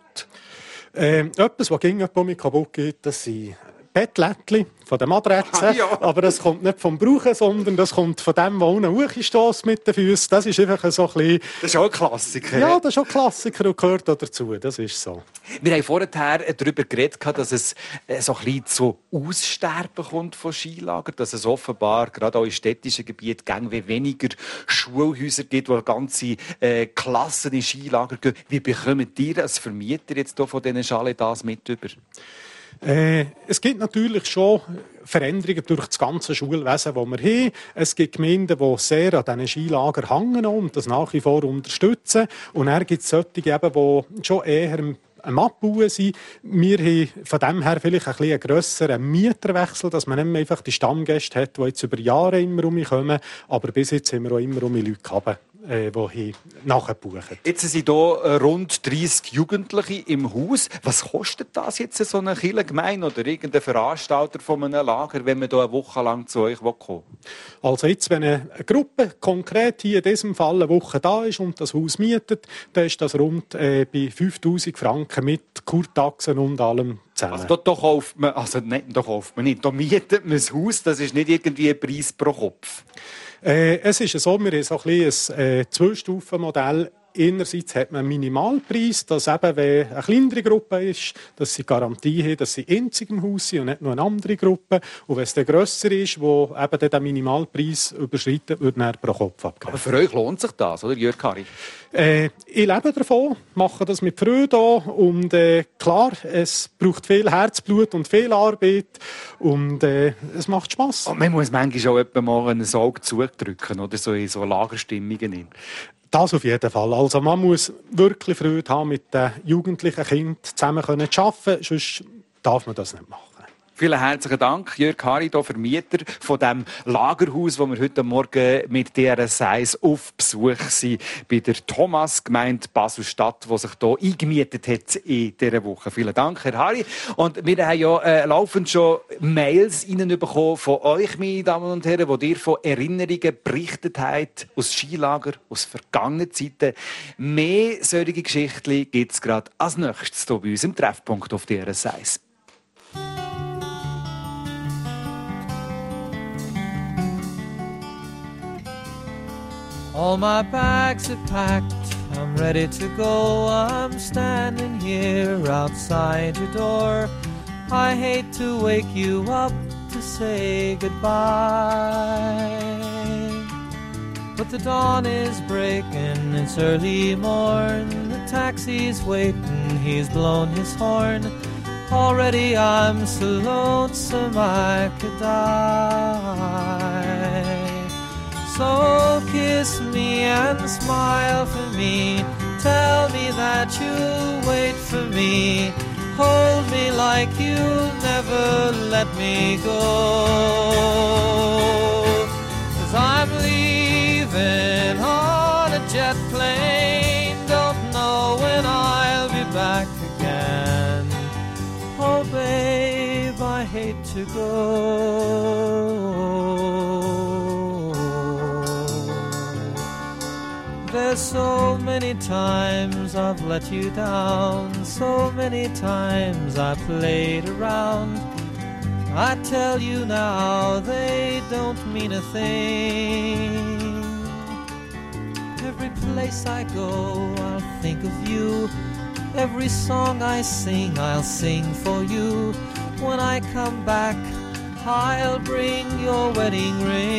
Äh, etwas, was ging mir kaputt geht, das sind Bettlättchen von der Matratze. Ah, ja. Aber das kommt nicht vom Brauchen, sondern das kommt von dem, der unten hochstösst mit den Füßen. Das ist einfach so ein bisschen... Das ist auch ein Klassiker. Ja, das ist auch ein Klassiker und gehört auch dazu. Das ist so. Wir haben vorher darüber geredet, dass es so ein bisschen zu Aussterben kommt von Skilagern, dass es offenbar gerade auch in städtischen Gebieten wie weniger Schulhäuser gibt, wo ganze äh, Klassen in Skilager gehen. Wie bekommt ihr als Vermieter jetzt hier von diesen Chalets das mit über? Äh, es gibt natürlich schon Veränderungen durch das ganze Schulwesen, das wir haben. Es gibt Gemeinden, die sehr an diesen Skilagern hängen und das nach wie vor unterstützen. Und dann gibt es solche, die schon eher am Abbauen sind. Wir haben von dem her vielleicht ein bisschen einen grösseren Mieterwechsel, dass man nicht mehr einfach die Stammgäste hat, die jetzt über Jahre immer rumkommen. Aber bis jetzt haben wir auch immer um Leute gehabt, die nachbuchen. Jetzt sind hier rund dreissig Jugendliche im Haus. Was kostet das jetzt, so eine Kirchengemeinde oder irgendein Veranstalter von einem Lager, wenn man hier eine Woche lang zu euch kommen will? Also jetzt, wenn eine Gruppe konkret hier in diesem Fall eine Woche da ist und das Haus mietet, dann ist das rund äh, bei fünftausend Franken mit Kurtaxen und allem zusammen. Also da, da kauft man, also nicht, da kauft man nicht, da mietet man das Haus, das ist nicht irgendwie ein Preis pro Kopf. Äh, es ist so, wir haben so ein, ein äh, Zwei-Stufen-Modell. einerseits hat man einen Minimalpreis, dass eben, wenn eine kleinere Gruppe ist, dass sie Garantie haben, dass sie einzig im Haus sind und nicht nur eine andere Gruppe. Und wenn es dann grösser ist, wo eben den Minimalpreis überschreitet, wird dann pro Kopf abgerechnet. Aber für euch lohnt sich das, oder Jörg Harry? Äh, ich lebe davon, mache das mit Freude und äh, klar, es braucht viel Herzblut und viel Arbeit und äh, es macht Spass. Und man muss manchmal auch mal ein Auge zudrücken oder so in so Lagerstimmungen. Das auf jeden Fall. Also man muss wirklich Freude haben, mit den jugendlichen Kindern zusammen zu arbeiten, sonst darf man das nicht machen. Vielen herzlichen Dank, Jörg Harry, hier Vermieter von dem Lagerhaus, wo wir heute Morgen mit D R S eins auf Besuch sind, bei der Thomas-Gemeinde Basel-Stadt, die sich hier eingemietet hat in dieser Woche. Vielen Dank, Herr Harry. Und wir haben ja äh, laufend schon Mails reinbekommen von euch, meine Damen und Herren, wo ihr von Erinnerungen berichtet habt, aus Skilager, aus vergangenen Zeiten. Mehr solche Geschichten gibt es gerade als nächstes hier bei uns im Treffpunkt auf D R S eins. All my bags are packed, I'm ready to go. I'm standing here outside your door. I hate to wake you up to say goodbye, but the dawn is breaking, it's early morn. The taxi's waiting, he's blown his horn. Already I'm so lonesome I could die. So kiss me and smile for me. Tell me that you'll wait for me. Hold me like you'll never let me go. 'Cause I'm leaving on a jet plane. Don't know when I'll be back again. Oh babe, I hate to go. There's so many times I've let you down, so many times I played around. I tell you now, they don't mean a thing. Every place I go, I'll think of you. Every song I sing, I'll sing for you. When I come back, I'll bring your wedding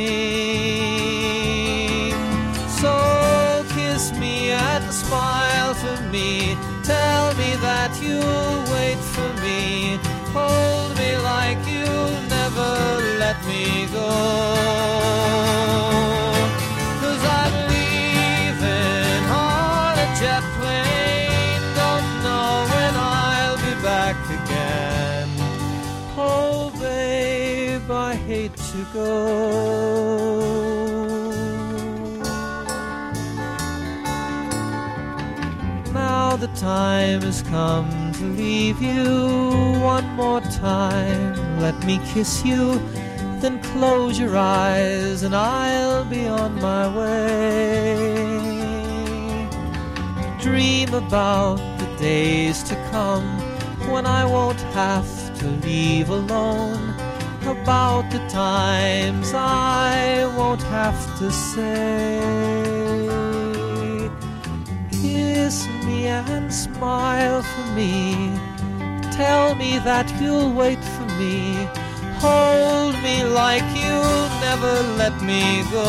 ring. So kiss me and smile for me. Tell me that you'll wait for me. Hold me like you'll never let me go. 'Cause I'm leaving on a jet plane. Don't know when I'll be back again. Oh babe, I hate to go. Now the time has come to leave you. One more time, let me kiss you. Then close your eyes and I'll be on my way. Dream about the days to come when I won't have to leave alone. About the times I won't have to say. Kiss me and smile for me. Tell me that you'll wait for me. Hold me like you'll never let me go.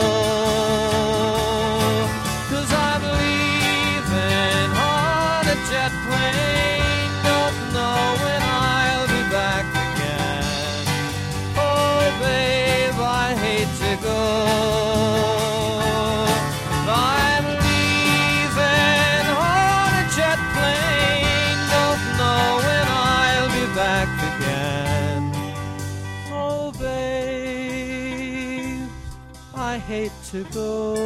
'Cause I'm leaving on a jet plane. Don't know when I'll be back again. Oh babe, I hate to go. I hate to go.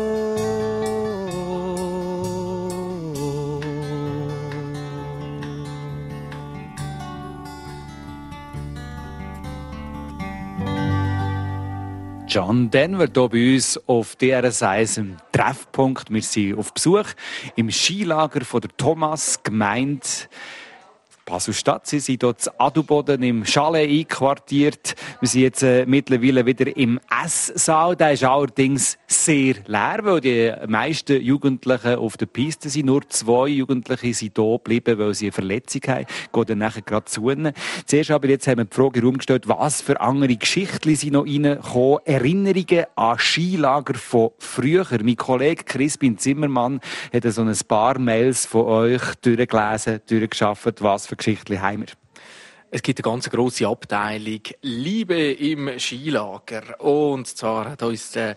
John Denver hier bei uns auf D R S eins im Treffpunkt. Wir sind auf Besuch im Skilager von der Thomas-Gemeinde Basel-Stadt. Sie sind dort in Adelboden im Chalet einquartiert. Wir sind jetzt äh, mittlerweile wieder im Esssaal. Der ist allerdings sehr leer, weil die meisten Jugendlichen auf der Piste sind. Nur zwei Jugendliche sind hier geblieben, weil sie eine Verletzung haben. Gehen dann nachher gerade zu ihnen. Zuerst aber jetzt haben wir die Frage herumgestellt, was für andere Geschichten sind noch reingekommen. Erinnerungen an Skilager von früher. Mein Kollege Crispin Zimmermann hat so ein paar Mails von euch durchgelesen, durchgeschafft. Was für Geschichten haben wir? Es gibt eine ganz grosse Abteilung Liebe im Skilager. Und zwar hat uns der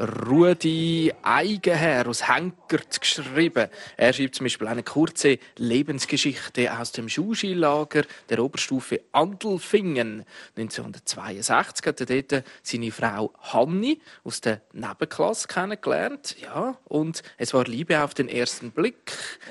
Rudi Eigenherr aus Henkert geschrieben. Er schreibt zum Beispiel eine kurze Lebensgeschichte aus dem Schulskilager der Oberstufe Andelfingen. neunzehnhundertzweiundsechzig hat er dort seine Frau Hanni aus der Nebenklasse kennengelernt. Ja, und es war Liebe auf den ersten Blick.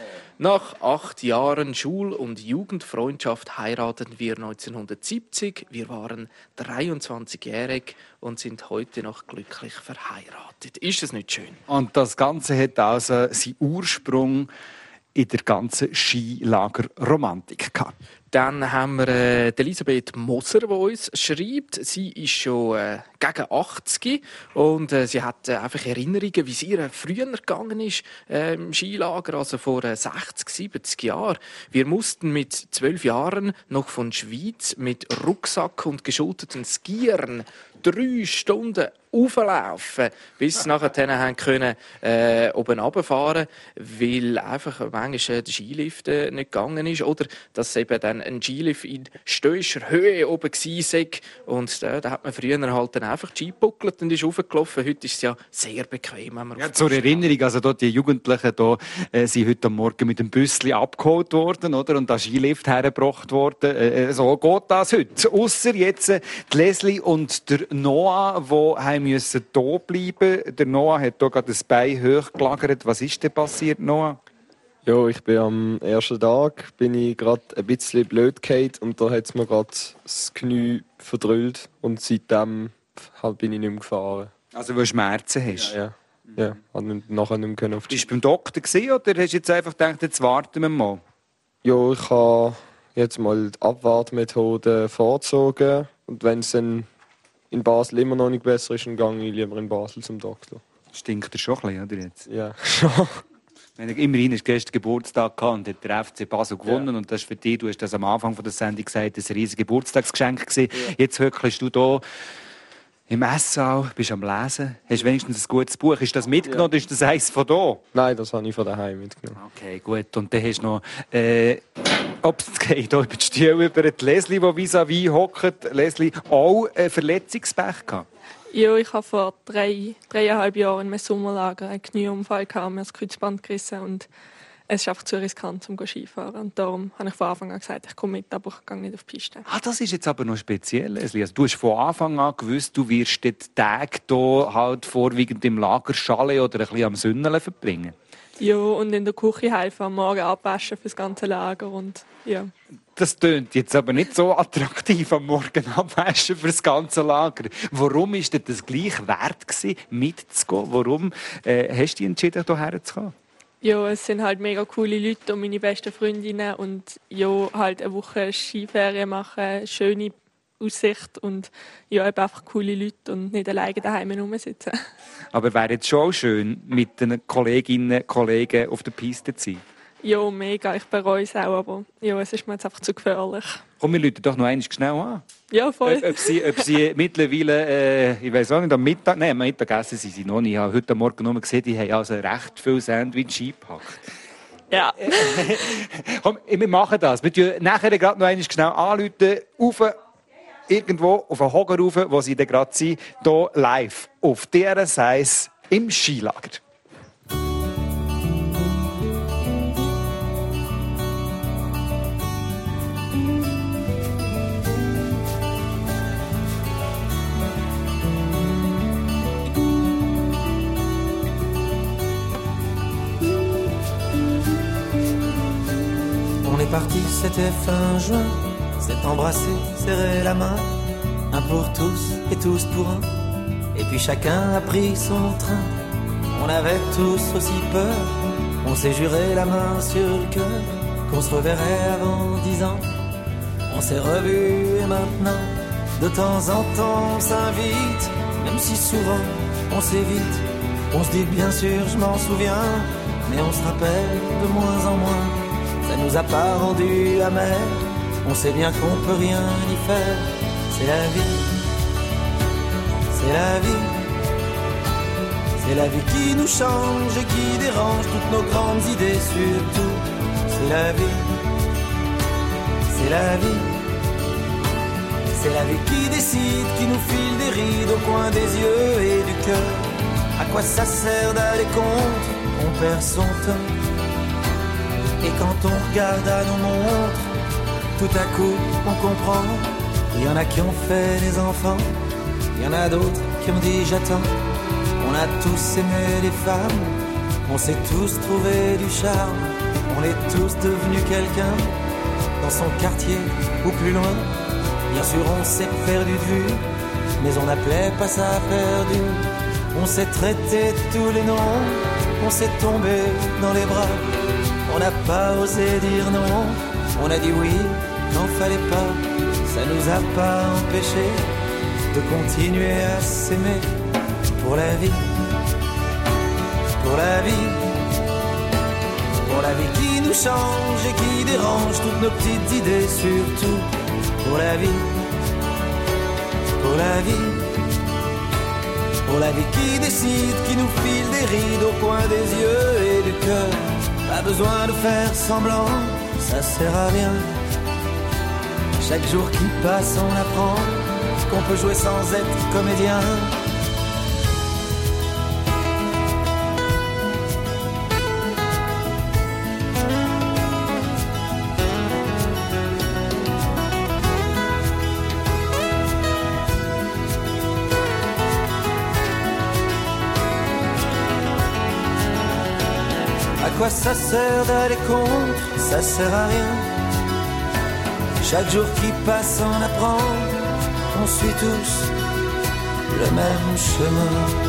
Nach acht Jahren Schul- und Jugendfreundschaft heirateten wir neunzehnhundertsiebzig. Wir waren dreiundzwanzigjährig und sind heute noch glücklich verheiratet. Ist das nicht schön? Und das Ganze hat also seinen Ursprung in der ganzen Skilagerromantik gehabt. Dann haben wir äh, Elisabeth Moser, die uns schreibt. Sie ist schon äh, gegen achtzig und äh, sie hat äh, einfach Erinnerungen, wie es ihr früher gegangen ist äh, im Skilager, also vor äh, sechzig, siebzig Jahren. Wir mussten mit zwölf Jahren noch von Schweiz mit Rucksack und geschulterten Skiern drei Stunden auflaufen, bis sie nachher haben können, äh, oben runterfahren, weil einfach manchmal äh, der Skilift äh, nicht gegangen ist oder dass eben dann ein Skilift in stoischer Höhe oben war und äh, da hat man früher halt dann einfach Ski gebuckelt und ist raufgelaufen. Heute ist es ja sehr bequem, wenn man ja, zur Erinnerung, also dort die Jugendlichen hier, äh, sind heute Morgen mit dem Büssli abgeholt worden, oder? Und der Skilift hergebracht worden. Äh, so geht das heute. Ausser jetzt äh, die Leslie und der Noah, die haben müssen hier bleiben. Der Noah hat hier gerade das Bein hochgelagert. Was ist denn passiert, Noah? Ja, ich bin am ersten Tag bin ich gerade ein bisschen blöd gefallen und da hat es mir gerade das Knie verdrüllt und seitdem halt bin ich nicht mehr gefahren. Also weil du Schmerzen hast? Ja, ja. ja. Ich konnte nachher nicht mehr auf die Bist du beim Doktor gewesen, oder hast du jetzt einfach gedacht, jetzt warten wir mal? Ja, ich habe jetzt mal die Abwartmethode vorgezogen und wenn es dann in Basel immer noch nicht besser ist, dann gehe ich lieber in Basel zum Doktor. Stinkt er schon ein bisschen, oder jetzt? Ja, schon. Immerhin hast du gestern Geburtstag gehabt und hat der F C Basel gewonnen. Ja. Und das ist für dich, du hast das am Anfang der Sendung gesagt, ein riesiges Geburtstagsgeschenk gewesen. Ja. Jetzt hückelst du hier im Esssaal, bist am Lesen. Hast du wenigstens ein gutes Buch? Ist das mitgenommen ja. oder ist das eins von hier? Nein, das habe ich von daheim mitgenommen. Okay, gut. Und dann hast du noch... Äh, Ups, es geht hier über die Stühle über die Leslie, die vis-à-vis hockt. Leslie, auch ein Verletzungspech gehabt? Ja, ich habe vor drei, dreieinhalb Jahren in einem Sommerlager einen Knieunfall gehabt, mir das Kreuzband gerissen und es ist einfach zu riskant, um Skifahren. Und darum habe ich von Anfang an gesagt, ich komme mit, aber ich gehe nicht auf die Piste. Ah, das ist jetzt aber noch speziell, Leslie. Also, du hast von Anfang an gewusst, du wirst die Tage hier halt vorwiegend im Lager Chalet oder ein bisschen am Sünneln verbringen. Ja, und in der Küche helfen, am Morgen abwaschen für das ganze Lager und ja. Das tönt jetzt aber nicht so attraktiv, am Morgen abwaschen für das ganze Lager. Warum war dir das gleich wert gewesen, mitzugehen? Warum äh, hast du dich entschieden, hierher zu kommen? Ja, es sind halt mega coole Leute und meine besten Freundinnen und ja, halt eine Woche Skiferien machen, schöne Aussicht und ja, eben einfach coole Leute und nicht alleine daheim rumsitzen. Aber wäre jetzt schon schön, mit den Kolleginnen und Kollegen auf der Piste zu sein? Ja, mega. Ich bereue es auch, aber ja, es ist mir jetzt einfach zu gefährlich. Komm, wir rufen doch noch einmal schnell an. Ja, voll. Ob, ob, sie, ob sie mittlerweile, äh, ich weiß auch nicht, am Mittag, nein, am Mittagessen sind sie noch nicht. Ich habe heute Morgen nur gesehen, die haben also recht viel Sandwich eingepackt. Ja. Komm, wir machen das. Wir rufen nachher gerade noch einmal schnell anrufen, rauf, irgendwo auf einen Hocker rauf, wo sie gerade sind, hier live auf D R S eins im Skilager. On est parti, c'était fin juin, s'est embrassé, serré la main, un pour tous et tous pour un, et puis chacun a pris son train. On avait tous aussi peur, on s'est juré la main sur le cœur qu'on se reverrait avant dix ans. On s'est revus et maintenant, de temps en temps, on s'invite, même si souvent on s'évite. On se dit bien sûr, je m'en souviens, mais on se rappelle de moins en moins. Ça nous a pas rendu amers, on sait bien qu'on peut rien y faire. C'est la vie, c'est la vie, c'est la vie qui nous change et qui dérange toutes nos grandes idées surtout. C'est la vie, c'est la vie, c'est la vie qui décide, qui nous file des rides au coin des yeux et du cœur. À quoi ça sert d'aller contre, on perd son temps. Et quand on regarde à nos montres, tout à coup on comprend. Il y en a qui ont fait des enfants, il y en a d'autres qui ont dit j'attends. On a tous aimé les femmes, on s'est tous trouvé du charme. On est tous devenus quelqu'un, dans son quartier ou plus loin. Bien sûr on s'est perdu de vue, mais on n'appelait pas ça perdu. On s'est traité tous les noms, on s'est tombé dans les bras. On n'a pas osé dire non, on a dit oui, n'en fallait pas. Ça nous a pas empêché de continuer à s'aimer. Pour la vie, pour la vie, pour la vie qui nous change et qui dérange toutes nos petites idées surtout. Pour la vie, pour la vie, pour la vie qui décide, qui nous file des rides au coin des yeux et du cœur. Pas besoin de faire semblant, ça sert à rien. Chaque jour qui passe on apprend qu'on peut jouer sans être comédien. À quoi ça sert d'aller contre, ça sert à rien. Chaque jour qui passe on apprend, on suit tous le même chemin.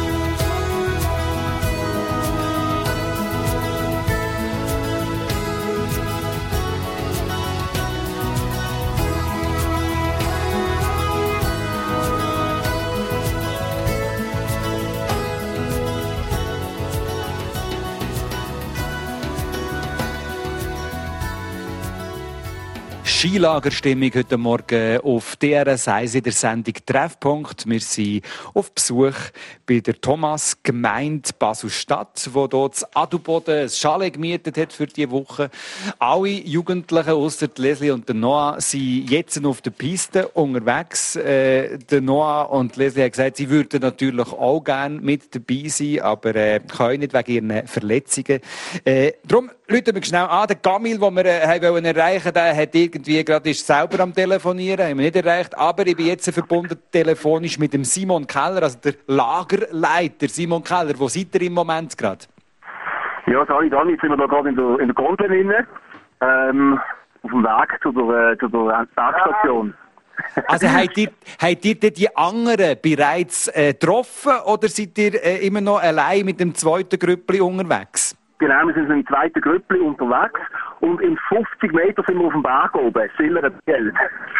Skilagerstimmung heute Morgen auf D R S eins in der Sendung Treffpunkt. Wir sind auf Besuch bei der Thomas Gemeinde Basel-Stadt, wo dort das Adelboden ein Chalet gemietet hat für diese Woche. Alle Jugendlichen, ausser Leslie und der Noah, sind jetzt auf der Piste unterwegs. Äh, der Noah und Leslie haben gesagt, sie würden natürlich auch gerne mit dabei sein, aber äh, können nicht wegen ihren Verletzungen. Äh, darum rufen wir schnell an. Der Camille, den wir äh, wollen erreichen wollten, der hat irgendwie gerade ist selber am Telefonieren, haben wir nicht erreicht. Aber ich bin jetzt verbunden telefonisch mit dem Simon Keller, also der Lagerleiter. Simon Keller, wo seid ihr im Moment gerade? Ja, sorry, dann jetzt sind wir da gerade in der, in der Gondel drin, ähm, auf dem Weg zu der, äh, zu der Bergstation. Also habt ihr, habt ihr die anderen bereits äh, getroffen oder seid ihr äh, immer noch allein mit dem zweiten Grüppli unterwegs? Genau, wir sind im zweiten Grüppli unterwegs und in fünfzig Metern sind wir auf dem Berg oben, Sillerbiel.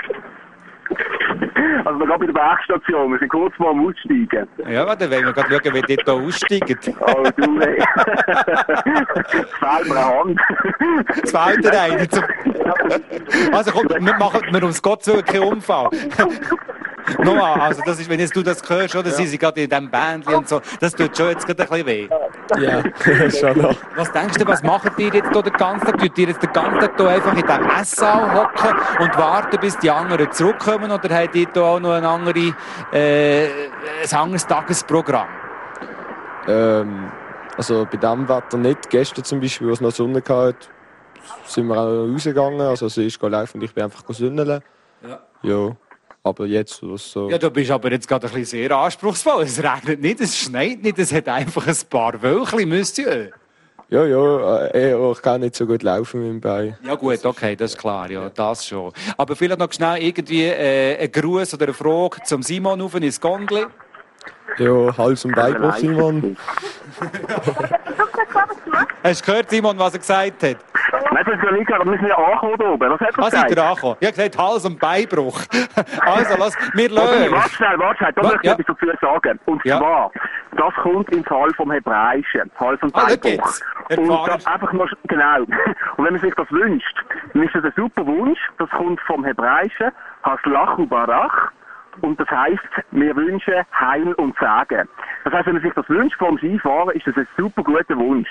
Also wir gehen bei der Bergstation, wir sind kurz mal am Aussteigen. Ja, dann wollen wir gerade schauen, wie ihr hier aussteigt. Oh du, ey. Es fehlt mir eine Hand. Es fehlt dir eine. Also komm, wir machen wir uns Gott so keinen Unfall. Noah, also das ist, wenn jetzt du das hörst, oder? Ja. Sie sind gerade in diesem Bändchen und so, das tut schon jetzt gerade ein bisschen weh. Ja, schon noch. Was denkst du, was macht ihr jetzt hier den ganzen Tag? Tut ihr jetzt den ganzen Tag hier einfach in diesem Esssaal hocken und warten, bis die anderen zurückkommen? Oder habt ihr hier auch noch ein, andere, äh, ein anderes Tagesprogramm? Ähm, also bei diesem Wetter nicht. Gestern zum Beispiel, als es noch Sonne hatte, sind wir auch rausgegangen. Also sie ist live und ich bin einfach sündeln. Ja. Ja. Aber jetzt so. Ja, du bist aber jetzt gerade ein bisschen sehr anspruchsvoll. Es regnet nicht, es schneit nicht, es hat einfach ein paar Wölkchen, Monsieur. Ja, ja, äh, ich kann nicht so gut laufen mit dem Bein. Ja gut, okay, das ist klar, ja, das schon. Aber vielleicht noch schnell irgendwie äh, ein Gruß oder eine Frage zum Simon auf ins Gondel. Ja, Hals- und Beinbruch, Simon. Hast du gehört, Simon, was er gesagt hat? Nein, das ist ja nicht, aber wir sind ja angekommen da oben. Was hat er Ah, gesagt? seid ihr angekommen? Ich habe gesagt Hals- und Beinbruch. Also, lass, wir Okay, lassen. warte schnell, warte schnell, da Was? möchte ich Ja. etwas dazu sagen. Und Ja. zwar, das kommt im Fall vom Hebräischen, Hals- und Ah, schau Beinbruch. jetzt. Herr Und Pfarrer. das einfach noch, genau. Und wenn man sich das wünscht, dann ist das ein super Wunsch. Das kommt vom Hebräischen, Haslachu Barach. Und das heisst, wir wünschen Heil und Segen. Das heisst, wenn man sich das wünscht vor dem Skifahren, ist das ein super guter Wunsch.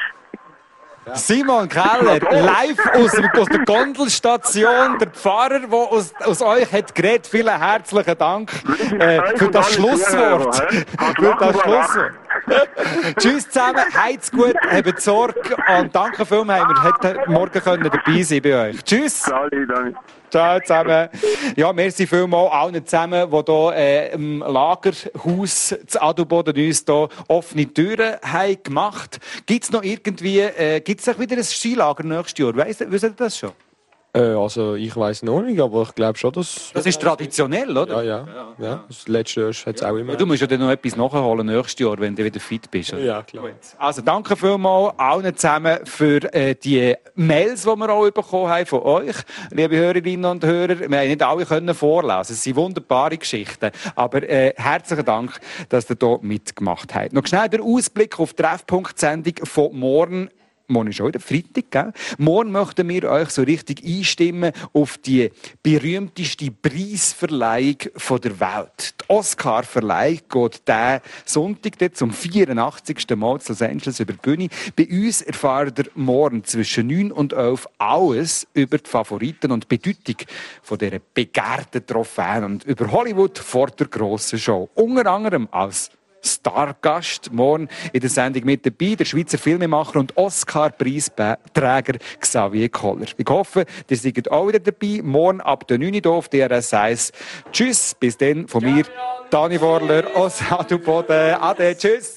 Simon Keller, live aus, aus der Gondelstation, der Pfarrer, der aus, aus euch hat geredet. Vielen herzlichen Dank äh, für das Schlusswort. Für das Schlusswort. Tschüss zusammen, habt's gut, habt Sorge und danke vielmals, wir hätten morgen können dabei sein bei euch. Tschüss. Ciao zusammen. Ja, merci vielmals allen zusammen, die hier äh, im Lagerhaus zu Adelboden uns hier offene Türen haben gemacht. Gibt es noch irgendwie, äh, gibt es wieder ein Skilager nächstes Jahr? Weißt, wisst ihr das schon? Äh, also ich weiss noch nicht, aber ich glaube schon, dass... Das ist traditionell, oder? Ja, ja. ja. Das letzte Jahr hat es auch immer... Du musst ja dann noch etwas nachholen nächstes Jahr, wenn du wieder fit bist. Oder? Ja, klar. Also danke vielmals allen zusammen für äh, die Mails, die wir auch bekommen haben von euch, liebe Hörerinnen und Hörer. Wir haben nicht alle können vorlesen. Es sind wunderbare Geschichten. Aber äh, herzlichen Dank, dass ihr hier mitgemacht habt. Noch schnell der Ausblick auf die Treffpunkt-Sendung von morgen. Morgen ist schon wieder Freitag, gell? Morgen möchten wir euch so richtig einstimmen auf die berühmteste Preisverleihung der Welt. Die Oscar-Verleihung geht diesen Sonntag zum vierundachtzigsten Mal zu Los Angeles über die Bühne. Bei uns erfahrt ihr morgen zwischen neun und elf alles über die Favoriten und die Bedeutung von dieser begehrten Trophäen und über Hollywood vor der grossen Show. Unter anderem als Stargast morgen in der Sendung mit dabei, der Schweizer Filmemacher und Oscar-Preisträger Xavier Koller. Ich hoffe, ihr seid auch wieder dabei, morgen ab der neun Uhr hier auf D R S eins. Tschüss, bis dann von mir, Dani Worler aus Adelboden. Ade, tschüss.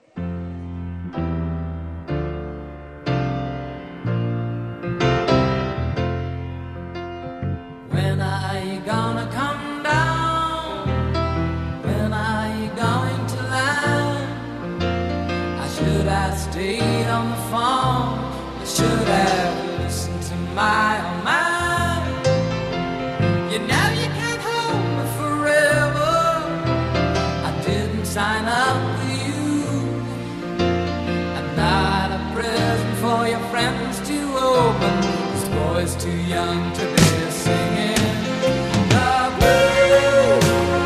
When are you gonna come down? When are you going to land? I should have stayed on the phone. I should have listened to my own mind. You know you can't hold me forever. I didn't sign up for you. I'm not a present for your friends to open. This boy's too young to be singing the blues.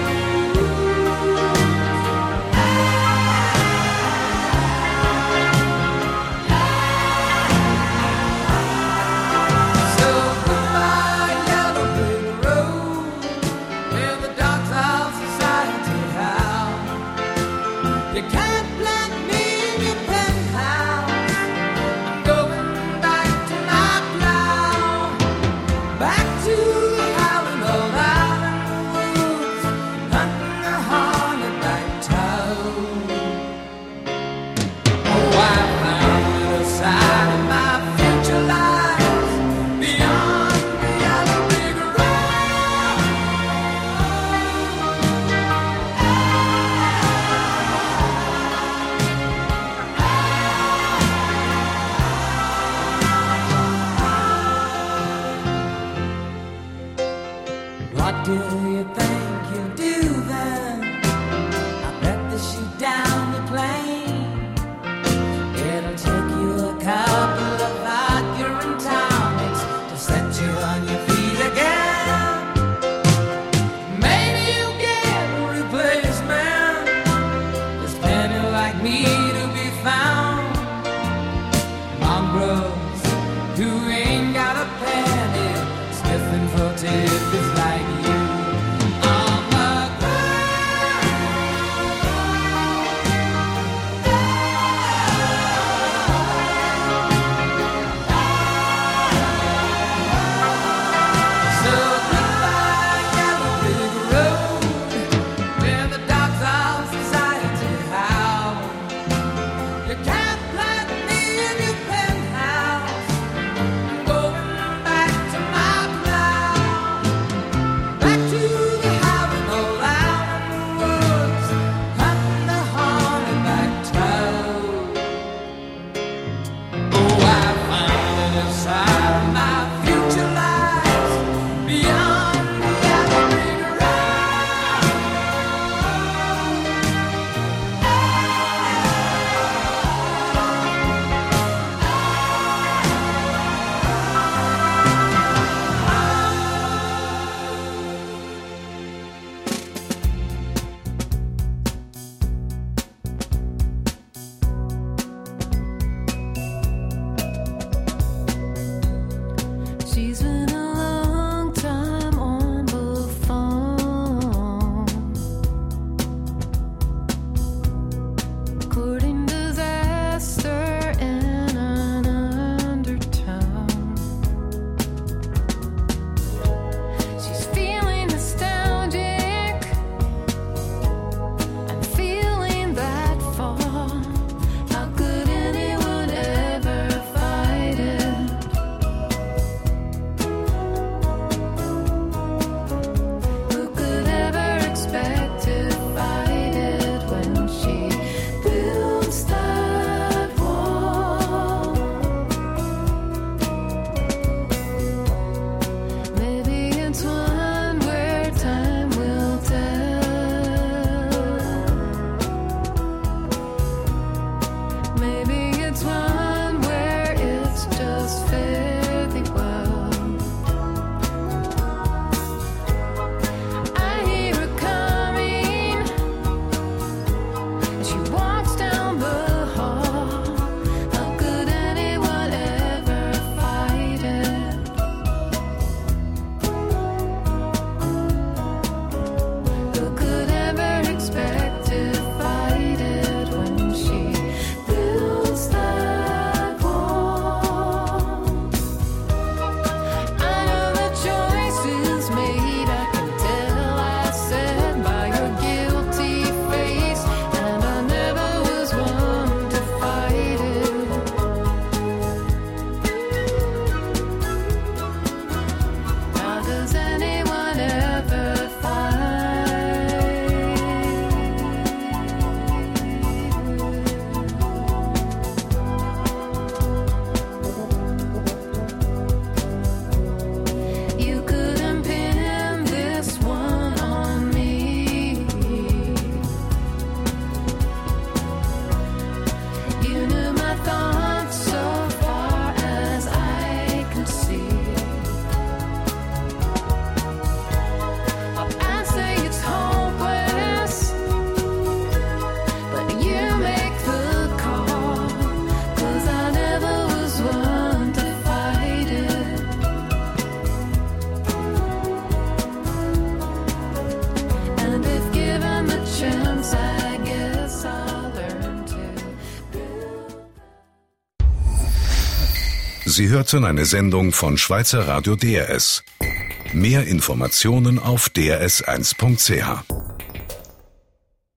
So goodbye, yellow brick road, where the dogs of society howl. You can't plant me in your penthouse. I'm going back to my plow, back to the howling old island woods, hunting a hornetback toad. Oh, I found a side of my future lies beyond the yellow brick road. What do you think you'll do then? I bet they shoot down the plane. It'll take you a couple of Accurate tonics to set you on your feet again. Maybe you'll get a replacement. There's plenty like me to be found. Mongrels who ain't got a penny, sniffing for tidbits like you. On the So goodbye, yellow brick road, where the dogs of society howl. You can't plant me in your penthouse. I'm outside. My future lies beyond the gathering around. She's been a long time on the phone, courting disaster in an undertone. She's feeling nostalgic and feeling that fall. How could anyone ever fight it? Who could ever expect to fight it when she builds that wall? Maybe it's one where time will tell. Maybe it's one where it's just fairly well. I hear her coming as she walks down the hall. How could anyone ever fight it? Who could ever expect to fight it when she builds that wall? I know the choice is made, I can tell. I said by your guilty face, and I never was one to fight it. How does anyone ever fight? You couldn't pin this one on me. You knew my thoughts so far as I can see. I'd say it's hopeless, but you make the call. 'Cause I never was one to fight it. And if given the chance, I guess I'll learn to. Sie hörten eine Sendung von Schweizer Radio D R S. Mehr Informationen auf d r s eins punkt c h.